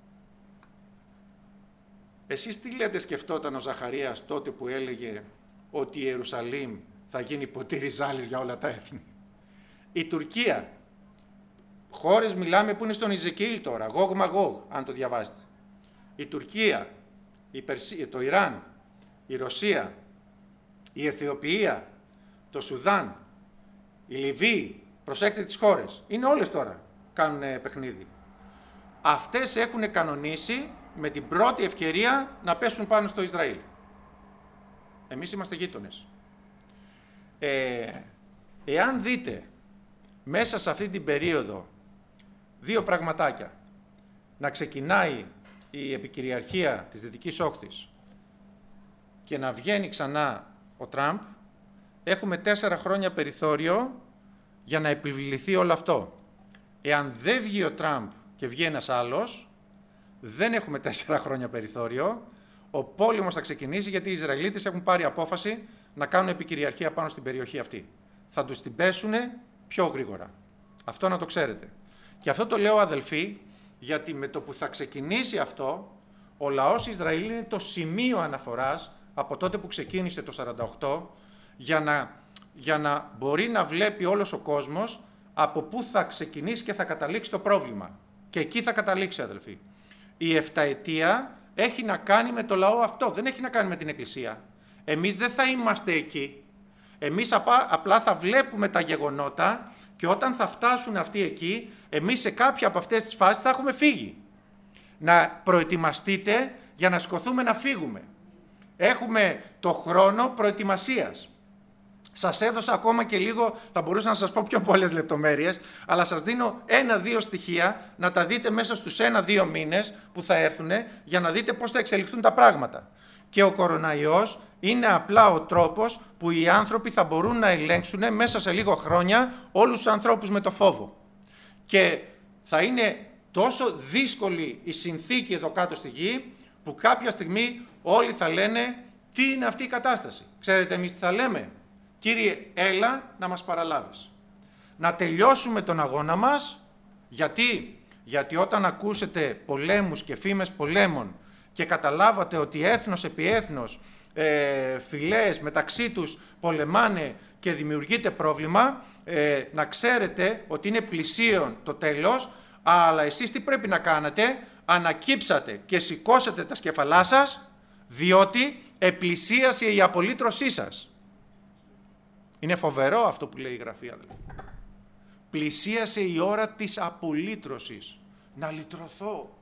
Εσείς τι λέτε σκεφτόταν ο Ζαχαρίας τότε που έλεγε ότι η Ιερουσαλήμ θα γίνει ποτήρι ζάλης για όλα τα έθνη? Η Τουρκία, χώρες μιλάμε που είναι στον Ιζεκίλ τώρα, Γόγ Μαγόγ, αν το διαβάσετε. Η Τουρκία, το Ιράν, η Ρωσία, η Αιθιοπία, το Σουδάν, η Λιβύη, προσέχετε τις χώρες, είναι όλες τώρα, κάνουν παιχνίδι. Αυτές έχουν κανονίσει με την πρώτη ευκαιρία να πέσουν πάνω στο Ισραήλ. Εμείς είμαστε γείτονες. Εάν δείτε μέσα σε αυτή την περίοδο δύο πραγματάκια, να ξεκινάει η επικυριαρχία της Δυτικής Όχθης και να βγαίνει ξανά ο Τραμπ, έχουμε 4 χρόνια περιθώριο για να επιβληθεί όλο αυτό. Εάν δεν βγει ο Τραμπ και βγει ένας άλλος, δεν έχουμε 4 χρόνια περιθώριο, Ο πόλεμος θα ξεκινήσει γιατί οι Ισραηλίτες έχουν πάρει απόφαση να κάνουν επικυριαρχία πάνω στην περιοχή αυτή. Θα τους την πέσουν πιο γρήγορα. Αυτό να το ξέρετε. Και αυτό το λέω, αδελφοί, γιατί με το που θα ξεκινήσει αυτό, ο λαός Ισραήλ είναι το σημείο αναφοράς από τότε που ξεκίνησε το 48 για να μπορεί να βλέπει όλος ο κόσμος από πού θα ξεκινήσει και θα καταλήξει το πρόβλημα. Και εκεί θα καταλήξει, αδελφοί. Η 7ετία έχει να κάνει με το λαό αυτό, δεν έχει να κάνει με την Εκκλησία. Εμείς δεν θα είμαστε εκεί. Εμείς απλά θα βλέπουμε τα γεγονότα και όταν θα φτάσουν αυτοί εκεί, εμείς σε κάποια από αυτές τις φάσεις θα έχουμε φύγει. Να προετοιμαστείτε για να σηκωθούμε να φύγουμε. Έχουμε το χρόνο προετοιμασίας. Σας έδωσα ακόμα και λίγο, θα μπορούσα να σας πω πιο πολλές λεπτομέρειες, αλλά σας δίνω 1-2 στοιχεία να τα δείτε μέσα στους 1-2 μήνες που θα έρθουν για να δείτε πώς θα εξελιχθούν τα πράγματα. Και ο κοροναϊός είναι απλά ο τρόπος που οι άνθρωποι θα μπορούν να ελέγξουν μέσα σε λίγο χρόνια όλους τους ανθρώπους με το φόβο. Και θα είναι τόσο δύσκολη η συνθήκη εδώ κάτω στη γη που κάποια στιγμή όλοι θα λένε τι είναι αυτή η κατάσταση. Ξέρετε εμείς τι θα λέμε? Κύριε, έλα να μας παραλάβεις. Να τελειώσουμε τον αγώνα μας. Γιατί όταν ακούσετε πολέμους και φήμες πολέμων και καταλάβατε ότι έθνος επί έθνος, φυλές μεταξύ τους πολεμάνε και δημιουργείται πρόβλημα, να ξέρετε ότι είναι πλησίον το τέλος, αλλά εσείς τι πρέπει να κάνετε? Ανακύψατε και σηκώσατε τα σκεφαλά σας, διότι επλησίασε η απολύτρωσή σας. Είναι φοβερό αυτό που λέει η Γραφή, αδελφοί. Πλησίασε η ώρα της απολύτρωσης. Να λυτρωθώ,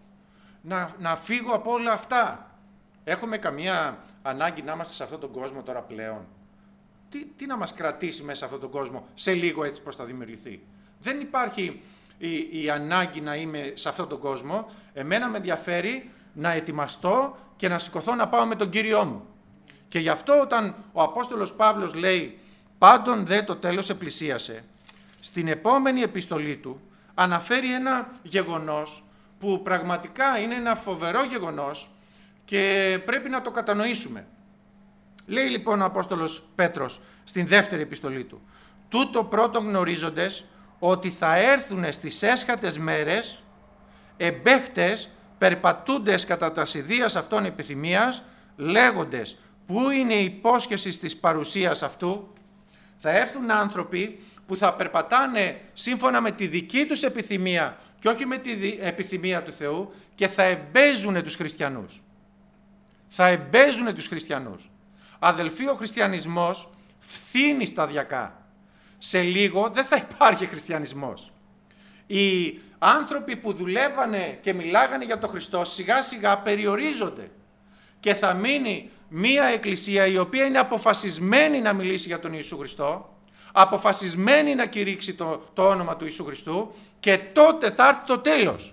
να φύγω από όλα αυτά. Έχουμε καμία ανάγκη να είμαστε σε αυτόν τον κόσμο τώρα πλέον? Τι να μας κρατήσει μέσα σε αυτόν τον κόσμο σε λίγο έτσι πώς θα δημιουργηθεί? Δεν υπάρχει η ανάγκη να είμαι σε αυτόν τον κόσμο. Εμένα με ενδιαφέρει να ετοιμαστώ και να σηκωθώ να πάω με τον Κύριό μου. Και γι' αυτό όταν ο Απόστολος Παύλος λέει «Πάντων δε το τέλος επλησίασε», στην επόμενη επιστολή του αναφέρει ένα γεγονός που πραγματικά είναι ένα φοβερό γεγονός και πρέπει να το κατανοήσουμε. Λέει λοιπόν ο Απόστολος Πέτρος στην δεύτερη επιστολή του «Τούτο πρώτο γνωρίζοντες ότι θα έρθουν στις έσχατες μέρες εμπαίχτες περπατούντες κατά τα ιδείας αυτών επιθυμίας, λέγοντες πού είναι η υπόσχεση της παρουσίας αυτού». Θα έρθουν άνθρωποι που θα περπατάνε σύμφωνα με τη δική τους επιθυμία και όχι με τη επιθυμία του Θεού και θα εμπέζουν τους χριστιανούς. Θα εμπέζουν τους χριστιανούς. Αδελφοί, ο χριστιανισμός φθήνει σταδιακά. Σε λίγο δεν θα υπάρχει χριστιανισμός. Οι άνθρωποι που δουλεύανε και μιλάγανε για τον Χριστό σιγά σιγά περιορίζονται και θα μείνει μία εκκλησία η οποία είναι αποφασισμένη να μιλήσει για τον Ιησού Χριστό, αποφασισμένη να κηρύξει το όνομα του Ιησού Χριστού και τότε θα έρθει το τέλος.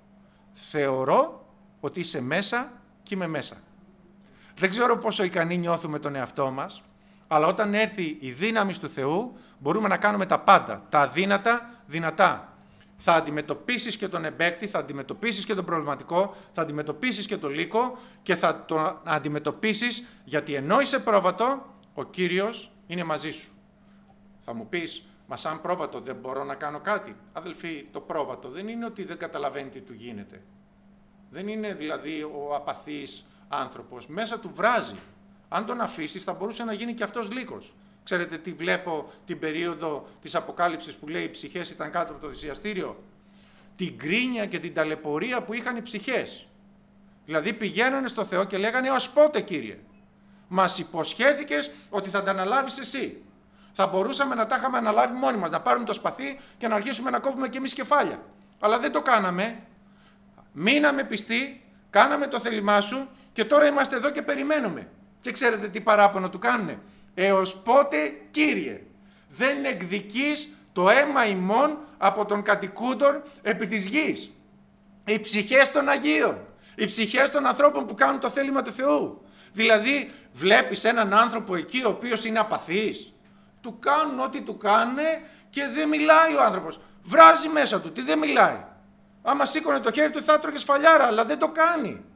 Θεωρώ ότι είσαι μέσα και είμαι μέσα. Δεν ξέρω πόσο ικανοί νιώθουμε τον εαυτό μας, αλλά όταν έρθει η δύναμη του Θεού μπορούμε να κάνουμε τα πάντα, τα αδύνατα δυνατά. Θα αντιμετωπίσεις και τον εμπέκτη, θα αντιμετωπίσεις και τον προβληματικό, θα αντιμετωπίσεις και τον λύκο και θα τον αντιμετωπίσεις γιατί ενώ είσαι πρόβατο, ο Κύριος είναι μαζί σου. Θα μου πεις, μα σαν πρόβατο δεν μπορώ να κάνω κάτι? Αδελφοί, το πρόβατο δεν είναι ότι δεν καταλαβαίνει τι του γίνεται. Δεν είναι δηλαδή ο απαθής άνθρωπος. Μέσα του βράζει. Αν τον αφήσεις θα μπορούσε να γίνει και αυτός λύκος. Ξέρετε τι βλέπω την περίοδο της Αποκάλυψης που λέει οι ψυχές ήταν κάτω από το θυσιαστήριο? Την κρίνια και την ταλαιπωρία που είχαν οι ψυχές. Δηλαδή πηγαίνανε στο Θεό και λέγανε ως πότε Κύριε? Μας υποσχέθηκες ότι θα τα αναλάβεις εσύ. Θα μπορούσαμε να τα είχαμε αναλάβει μόνοι μας, να πάρουμε το σπαθί και να αρχίσουμε να κόβουμε κι εμείς κεφάλια. Αλλά δεν το κάναμε. Μείναμε πιστοί, κάναμε το θέλημά σου και τώρα είμαστε εδώ και περιμένουμε. Και ξέρετε τι παράπονο του κάνουνε? Έως πότε Κύριε? Δεν εκδικείς το αίμα ημών από των κατοικούντων επί της γης. Οι ψυχές των Αγίων, οι ψυχές των ανθρώπων που κάνουν το θέλημα του Θεού. Δηλαδή βλέπεις έναν άνθρωπο εκεί ο οποίος είναι απαθής. Του κάνουν ό,τι του κάνουν και δεν μιλάει ο άνθρωπος. Βράζει μέσα του, τι δεν μιλάει? Άμα σήκωνε το χέρι του θα έτρωγε σφαλιάρα, αλλά δεν το κάνει.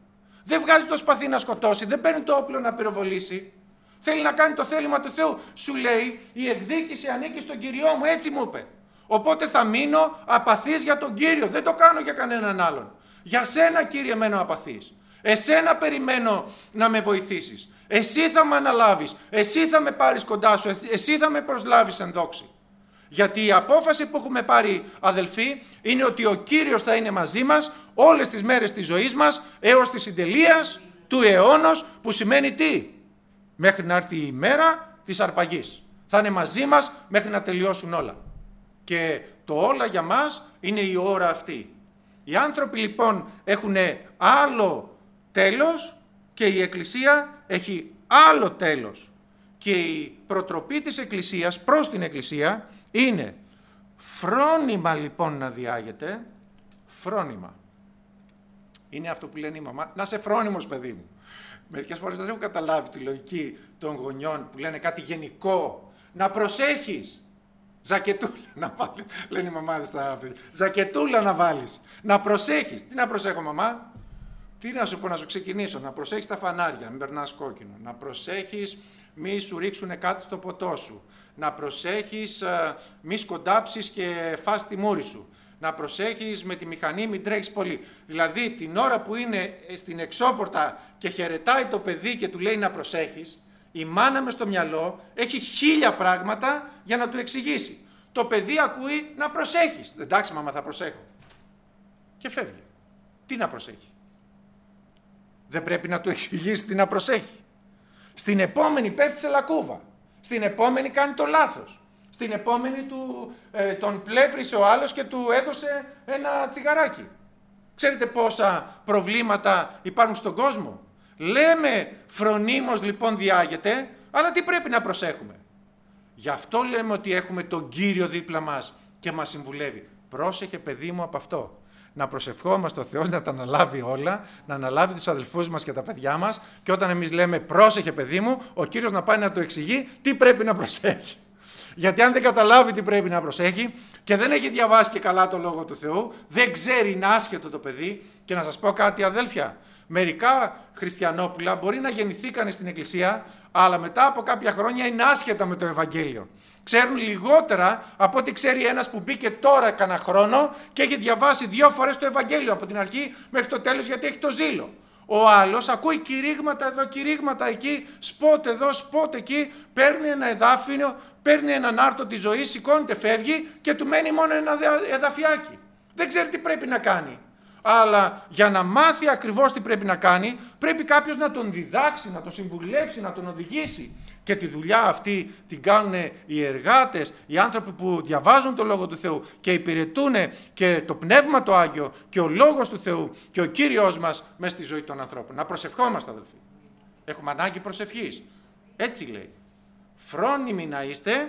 Δεν βγάζει το σπαθί να σκοτώσει, δεν παίρνει το όπλο να πυροβολήσει. Θέλει να κάνει το θέλημα του Θεού. Σου λέει, η εκδίκηση ανήκει στον Κυριό μου, έτσι μου είπε. Οπότε θα μείνω απαθής για τον Κύριο, δεν το κάνω για κανέναν άλλον. Για σένα, Κύριε, μένω απαθής. Εσένα περιμένω να με βοηθήσεις. Εσύ θα με αναλάβεις, εσύ θα με πάρεις κοντά σου, εσύ θα με προσλάβεις εν δόξη. Γιατί η απόφαση που έχουμε πάρει, αδελφοί, είναι ότι ο Κύριος θα είναι μαζί μας όλες τις μέρες της ζωής μας έως της συντελείας του αιώνος, που σημαίνει τι? Μέχρι να έρθει η μέρα της αρπαγής. Θα είναι μαζί μας μέχρι να τελειώσουν όλα. Και το όλα για μας είναι η ώρα αυτή. Οι άνθρωποι λοιπόν έχουν άλλο τέλος και η Εκκλησία έχει άλλο τέλος. Και η προτροπή της Εκκλησίας προς την Εκκλησία είναι φρόνημα λοιπόν να διάγεται, φρόνημα. Είναι αυτό που λένε η μαμά, να είσαι φρόνιμος παιδί μου. Μερικές φορές δεν έχω καταλάβει τη λογική των γονιών που λένε κάτι γενικό, να προσέχεις. Ζακετούλα να βάλεις, λένε οι μαμάδες στα παιδιά. Ζακετούλα να βάλεις, να προσέχεις. Τι να προσέχω, μαμά? Τι να σου πω, να σου ξεκινήσω? Να προσέχεις τα φανάρια, μην περνάς κόκκινο. Να προσέχεις μη σου ρίξουν κάτι στο ποτό σου. Να προσέχεις μη σκοντάψεις και φας τη μούρη σου. Να προσέχεις με τη μηχανή, μην τρέχεις πολύ. Δηλαδή την ώρα που είναι στην εξώπορτα και χαιρετάει το παιδί και του λέει να προσέχεις, η μάνα μες στο μυαλό έχει 1000 πράγματα για να του εξηγήσει. Το παιδί ακούει να προσέχεις. Εντάξει μάμα, θα προσέχω. Και φεύγει. Τι να προσέχει? Δεν πρέπει να του εξηγήσει τι να προσέχει. Στην επόμενη πέφτει σε λακκούβα. Στην επόμενη κάνει το λάθος. Στην επόμενη τον πλεύρισε ο άλλος και του έδωσε ένα τσιγαράκι. Ξέρετε πόσα προβλήματα υπάρχουν στον κόσμο? Λέμε φρονίμως λοιπόν διάγεται, αλλά τι πρέπει να προσέχουμε? Γι' αυτό λέμε ότι έχουμε τον Κύριο δίπλα μας και μας συμβουλεύει. Πρόσεχε παιδί μου από αυτό. Να προσευχόμαστε ο Θεός να τα αναλάβει όλα, να αναλάβει τους αδελφούς μας και τα παιδιά μας, και όταν εμείς λέμε πρόσεχε παιδί μου, ο Κύριος να πάει να το εξηγεί τι πρέπει να προσέχει. Γιατί αν δεν καταλάβει τι πρέπει να προσέχει και δεν έχει διαβάσει και καλά το Λόγο του Θεού, δεν ξέρει, είναι άσχετο το παιδί. Και να σας πω κάτι, αδέλφια, μερικά χριστιανόπουλα μπορεί να γεννηθήκαν στην Εκκλησία, αλλά μετά από κάποια χρόνια είναι άσχετα με το Ευαγγέλιο. Ξέρουν λιγότερα από ό,τι ξέρει ένας που μπήκε τώρα κανένα χρόνο και έχει διαβάσει 2 φορές το Ευαγγέλιο από την αρχή μέχρι το τέλος, γιατί έχει το ζήλο. Ο άλλος ακούει κηρύγματα εδώ, κηρύγματα εκεί, σπότ εδώ, σπότ εκεί, παίρνει ένα εδάφιο, παίρνει έναν άρτο της ζωής, σηκώνεται, φεύγει και του μένει μόνο ένα εδαφιάκι. Δεν ξέρει τι πρέπει να κάνει. Αλλά για να μάθει ακριβώς τι πρέπει να κάνει, πρέπει κάποιος να τον διδάξει, να τον συμβουλεύσει, να τον οδηγήσει. Και τη δουλειά αυτή την κάνουν οι εργάτες, οι άνθρωποι που διαβάζουν το Λόγο του Θεού και υπηρετούν και το Πνεύμα το Άγιο και ο Λόγος του Θεού και ο Κύριος μας μέσα στη ζωή των ανθρώπων. Να προσευχόμαστε, αδελφοί. Έχουμε ανάγκη προσευχής. Έτσι λέει. Φρόνιμοι να είστε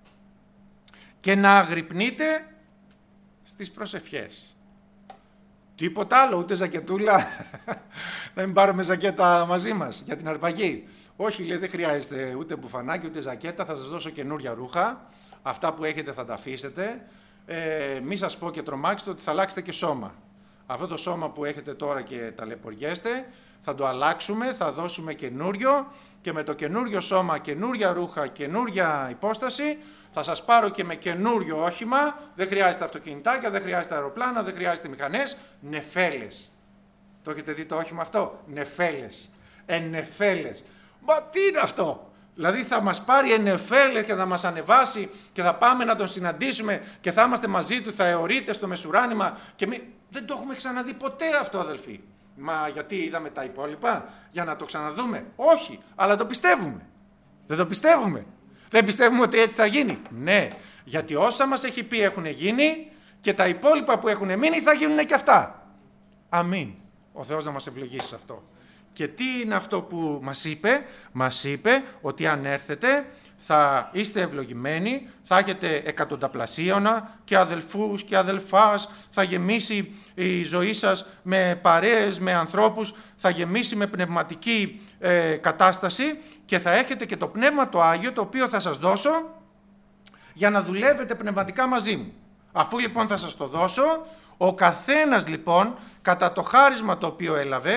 και να αγρυπνείτε στις προσευχές. Τίποτα άλλο, ούτε ζακετούλα, να μην πάρουμε ζακέτα μαζί μας για την αρπαγή. Όχι, λέει, δεν χρειάζεται ούτε μπουφανάκι, ούτε ζακέτα, θα σας δώσω καινούρια ρούχα, αυτά που έχετε θα τα αφήσετε. Μη σας πω και τρομάξετε ότι θα αλλάξετε και σώμα. Αυτό το σώμα που έχετε τώρα και ταλαιπωριέστε, θα το αλλάξουμε, θα δώσουμε καινούριο και με το καινούριο σώμα, καινούρια ρούχα, καινούρια υπόσταση, θα σας πάρω και με καινούριο όχημα, δεν χρειάζεται αυτοκινητάκια, δεν χρειάζεται αεροπλάνα, δεν χρειάζεται μηχανές, νεφέλες. Το έχετε δει το όχημα αυτό? Νεφέλες. Ενεφέλες. Μα τι είναι αυτό? Δηλαδή θα μας πάρει ενεφέλες και θα μας ανεβάσει και θα πάμε να τον συναντήσουμε και θα είμαστε μαζί του, θα αιωρείται στο μεσουράνημα και δεν το έχουμε ξαναδεί ποτέ αυτό, αδελφοί. Μα γιατί είδαμε τα υπόλοιπα? Για να το ξαναδούμε? Όχι, αλλά το πιστεύουμε. Δεν το πιστεύουμε? Δεν πιστεύουμε ότι έτσι θα γίνει? Ναι, γιατί όσα μας έχει πει έχουν γίνει και τα υπόλοιπα που έχουν μείνει θα γίνουν και αυτά. Αμήν. Ο Θεός να μας ευλογήσει σε αυτό. Και τι είναι αυτό που μας είπε? Μας είπε ότι αν έρθετε θα είστε ευλογημένοι, θα έχετε εκατονταπλασίωνα και αδελφούς και αδελφάς, θα γεμίσει η ζωή σας με παρέες, με ανθρώπους, θα γεμίσει με πνευματική κατάσταση και θα έχετε και το Πνεύμα το Άγιο, το οποίο θα σας δώσω για να δουλεύετε πνευματικά μαζί μου. Αφού λοιπόν θα σας το δώσω, ο καθένας λοιπόν κατά το χάρισμα το οποίο έλαβε,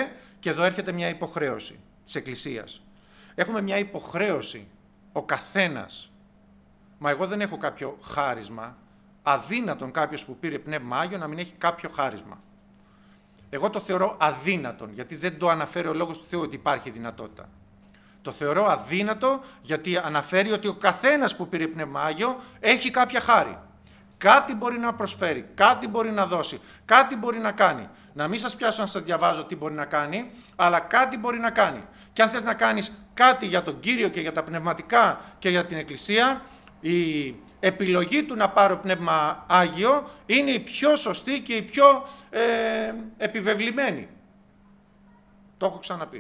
Και εδώ έρχεται μια υποχρέωση της Εκκλησίας. Έχουμε μια υποχρέωση, ο καθένας. Μα εγώ δεν έχω κάποιο χάρισμα. Αδύνατον κάποιος που πήρε Πνεύμα Άγιο να μην έχει κάποιο χάρισμα. Εγώ το θεωρώ αδύνατον, γιατί δεν το αναφέρει ο Λόγος του Θεού ότι υπάρχει δυνατότητα. Το θεωρώ αδύνατο γιατί αναφέρει ότι ο καθένας που πήρε Πνεύμα Άγιο έχει κάποια χάρη. Κάτι μπορεί να προσφέρει, κάτι μπορεί να δώσει, κάτι μπορεί να κάνει. Να μην σας πιάσω αν σας διαβάζω τι μπορεί να κάνει, αλλά κάτι μπορεί να κάνει. Και αν θες να κάνεις κάτι για τον Κύριο και για τα πνευματικά και για την Εκκλησία, η επιλογή του να πάρω Πνεύμα Άγιο είναι η πιο σωστή και η πιο επιβεβλημένη. Το έχω ξαναπεί.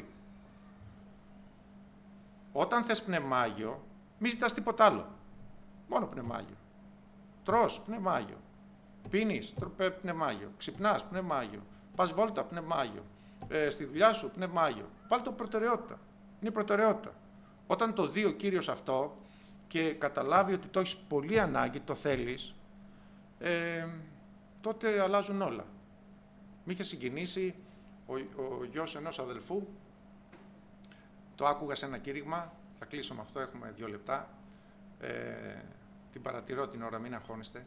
Όταν θες Πνεύμα Άγιο, μη ζητάς τίποτα άλλο. Μόνο Πνεύμα Άγιο. Τρως, Πνεύμα Άγιο. Πίνεις, Πνεύμα Άγιο. Ξυπνάς, Πνεύμα Άγιο. Πας βόλτα, Πνεύμα Άγιο. Στη δουλειά σου, Πνεύμα Άγιο. Πάλι το προτεραιότητα. Είναι η προτεραιότητα. Όταν το δει ο Κύριος αυτό και καταλάβει ότι το έχεις πολύ ανάγκη, το θέλεις, τότε αλλάζουν όλα. Μ' είχε συγκινήσει ο γιος ενός αδελφού. Το άκουγα σε ένα κήρυγμα. Θα κλείσω με αυτό, έχουμε 2 λεπτά. Την παρατηρώ την ώρα, μην αγχώνεστε.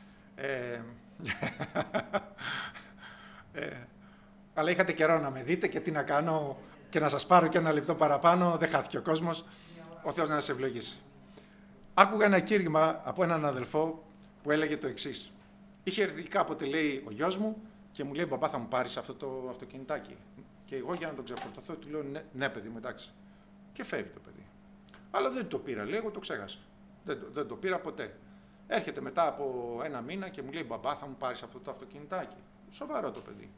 Αλλά είχατε καιρό να με δείτε και τι να κάνω και να σας πάρω και 1 λεπτό παραπάνω. Δεν χάθηκε ο κόσμος. Ο Θεός να σας ευλογήσει. Άκουγα ένα κήρυγμα από έναν αδελφό που έλεγε το εξής. Είχε έρθει κάποτε, λέει, ο γιος μου και μου λέει, μπαμπά, θα μου πάρεις αυτό το αυτοκινητάκι. Και εγώ για να τον ξεφορτωθώ του λέω, ναι παιδί μου, εντάξει. Και φεύγει το παιδί. Αλλά δεν το πήρα, λέει, εγώ το ξέχασα. Δεν το πήρα ποτέ. Έρχεται μετά από 1 μήνα και μου λέει, μπαμπά, θα μου πάρεις αυτό το αυτοκινητάκι. Σοβαρό το παιδί.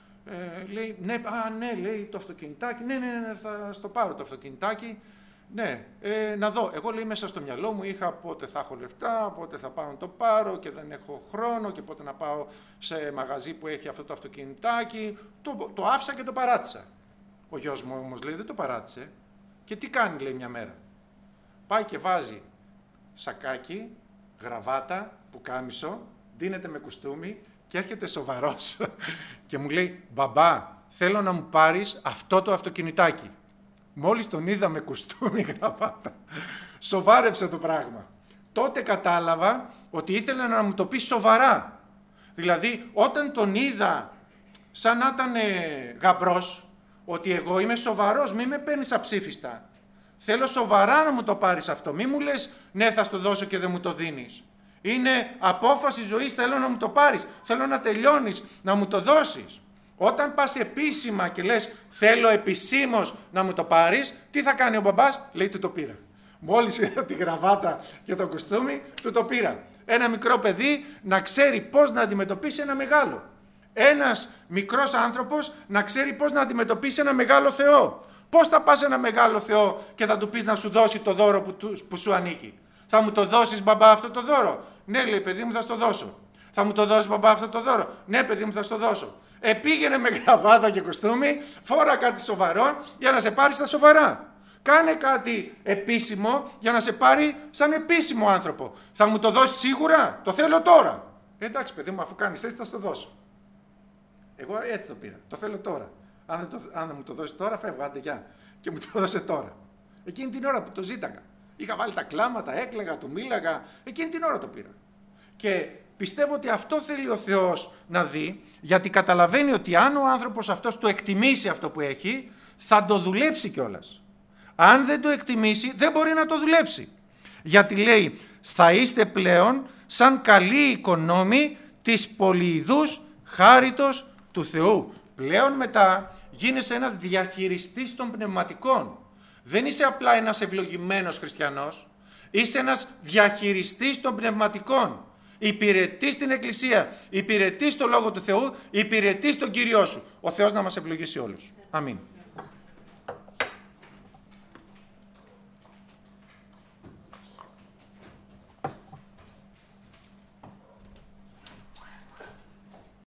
Λέει, ναι, λέει το αυτοκινητάκι, ναι, θα στο πάρω το αυτοκινητάκι. Ναι, να δω. Εγώ, λέει, μέσα στο μυαλό μου είχα πότε θα έχω λεφτά, πότε θα πάω να το πάρω και δεν έχω χρόνο και πότε να πάω σε μαγαζί που έχει αυτό το αυτοκινητάκι. Το άφησα και το παράτησα. Ο γιος μου όμως, λέει, δεν το παράτησε. Και τι κάνει, λέει, μια μέρα. Πάει και βάζει σακάκι, γραβάτα, πουκάμισο, ντύνεται με κουστούμι και έρχεται σοβαρός και μου λέει, μπαμπά, θέλω να μου πάρεις αυτό το αυτοκινητάκι. Μόλις τον είδα με κουστούμι, γραβάτα, σοβάρεψε το πράγμα. Τότε κατάλαβα ότι ήθελε να μου το πει σοβαρά. Δηλαδή, όταν τον είδα σαν να ήταν γαμπρός, ότι εγώ είμαι σοβαρός, μη με παίρνεις αψήφιστα. Θέλω σοβαρά να μου το πάρεις αυτό. Μη μου λες, ναι, θα στο δώσω και δεν μου το δίνεις. Είναι απόφαση ζωής, θέλω να μου το πάρεις. Θέλω να τελειώνεις, να μου το δώσεις. Όταν πας επίσημα και λες, θέλω επισήμως να μου το πάρεις, τι θα κάνει ο μπαμπάς, λέει, του το πήρα. Μόλις είδα τη γραβάτα και το κουστούμι, του το πήρα. Ένα μικρό παιδί να ξέρει πώς να αντιμετωπίσει ένα μεγάλο. Ένας μικρός άνθρωπος να ξέρει πώς να αντιμετωπίσει ένα μεγάλο Θεό. Πώς θα πας σε ένα μεγάλο Θεό και θα του πεις να σου δώσει το δώρο που σου ανήκει. Θα μου το δώσεις, μπαμπά, αυτό το δώρο. Ναι, λέει, παιδί μου, θα στο δώσω. Θα μου το δώσεις, μπαμπά, αυτό το δώρο. Ναι, παιδί μου, θα στο δώσω. Πήγαινε με γραβάτα και κουστούμι, φόρα κάτι σοβαρό για να σε πάρει στα σοβαρά. Κάνε κάτι επίσημο για να σε πάρει σαν επίσημο άνθρωπο. Θα μου το δώσεις σίγουρα, το θέλω τώρα. Εντάξει, παιδί μου, αφού κάνεις έτσι, θα στο δώσω. Εγώ έτσι το πήρα, το θέλω τώρα. Αν δεν μου το δώσει τώρα, φεύγω, άντε γεια. Και μου το δώσε τώρα. Εκείνη την ώρα που το ζήταγα. Είχα βάλει τα κλάματα, έκλαιγα, του μίλαγα. Εκείνη την ώρα το πήρα. Και πιστεύω ότι αυτό θέλει ο Θεός να δει, γιατί καταλαβαίνει ότι αν ο άνθρωπος αυτός το εκτιμήσει αυτό που έχει, θα το δουλέψει κιόλας. Αν δεν το εκτιμήσει, δεν μπορεί να το δουλέψει. Γιατί λέει, θα είστε πλέον σαν καλοί οικονόμοι της πολυειδούς χάριτος του Θεού. Πλέον μετά γίνεσαι ένας διαχειριστής των πνευματικών. Δεν είσαι απλά ένας ευλογημένος χριστιανός. Είσαι ένας διαχειριστής των πνευματικών. Υπηρετείς την Εκκλησία, υπηρετείς το Λόγο του Θεού, υπηρετείς τον Κύριό σου. Ο Θεός να μας ευλογήσει όλους. Αμήν.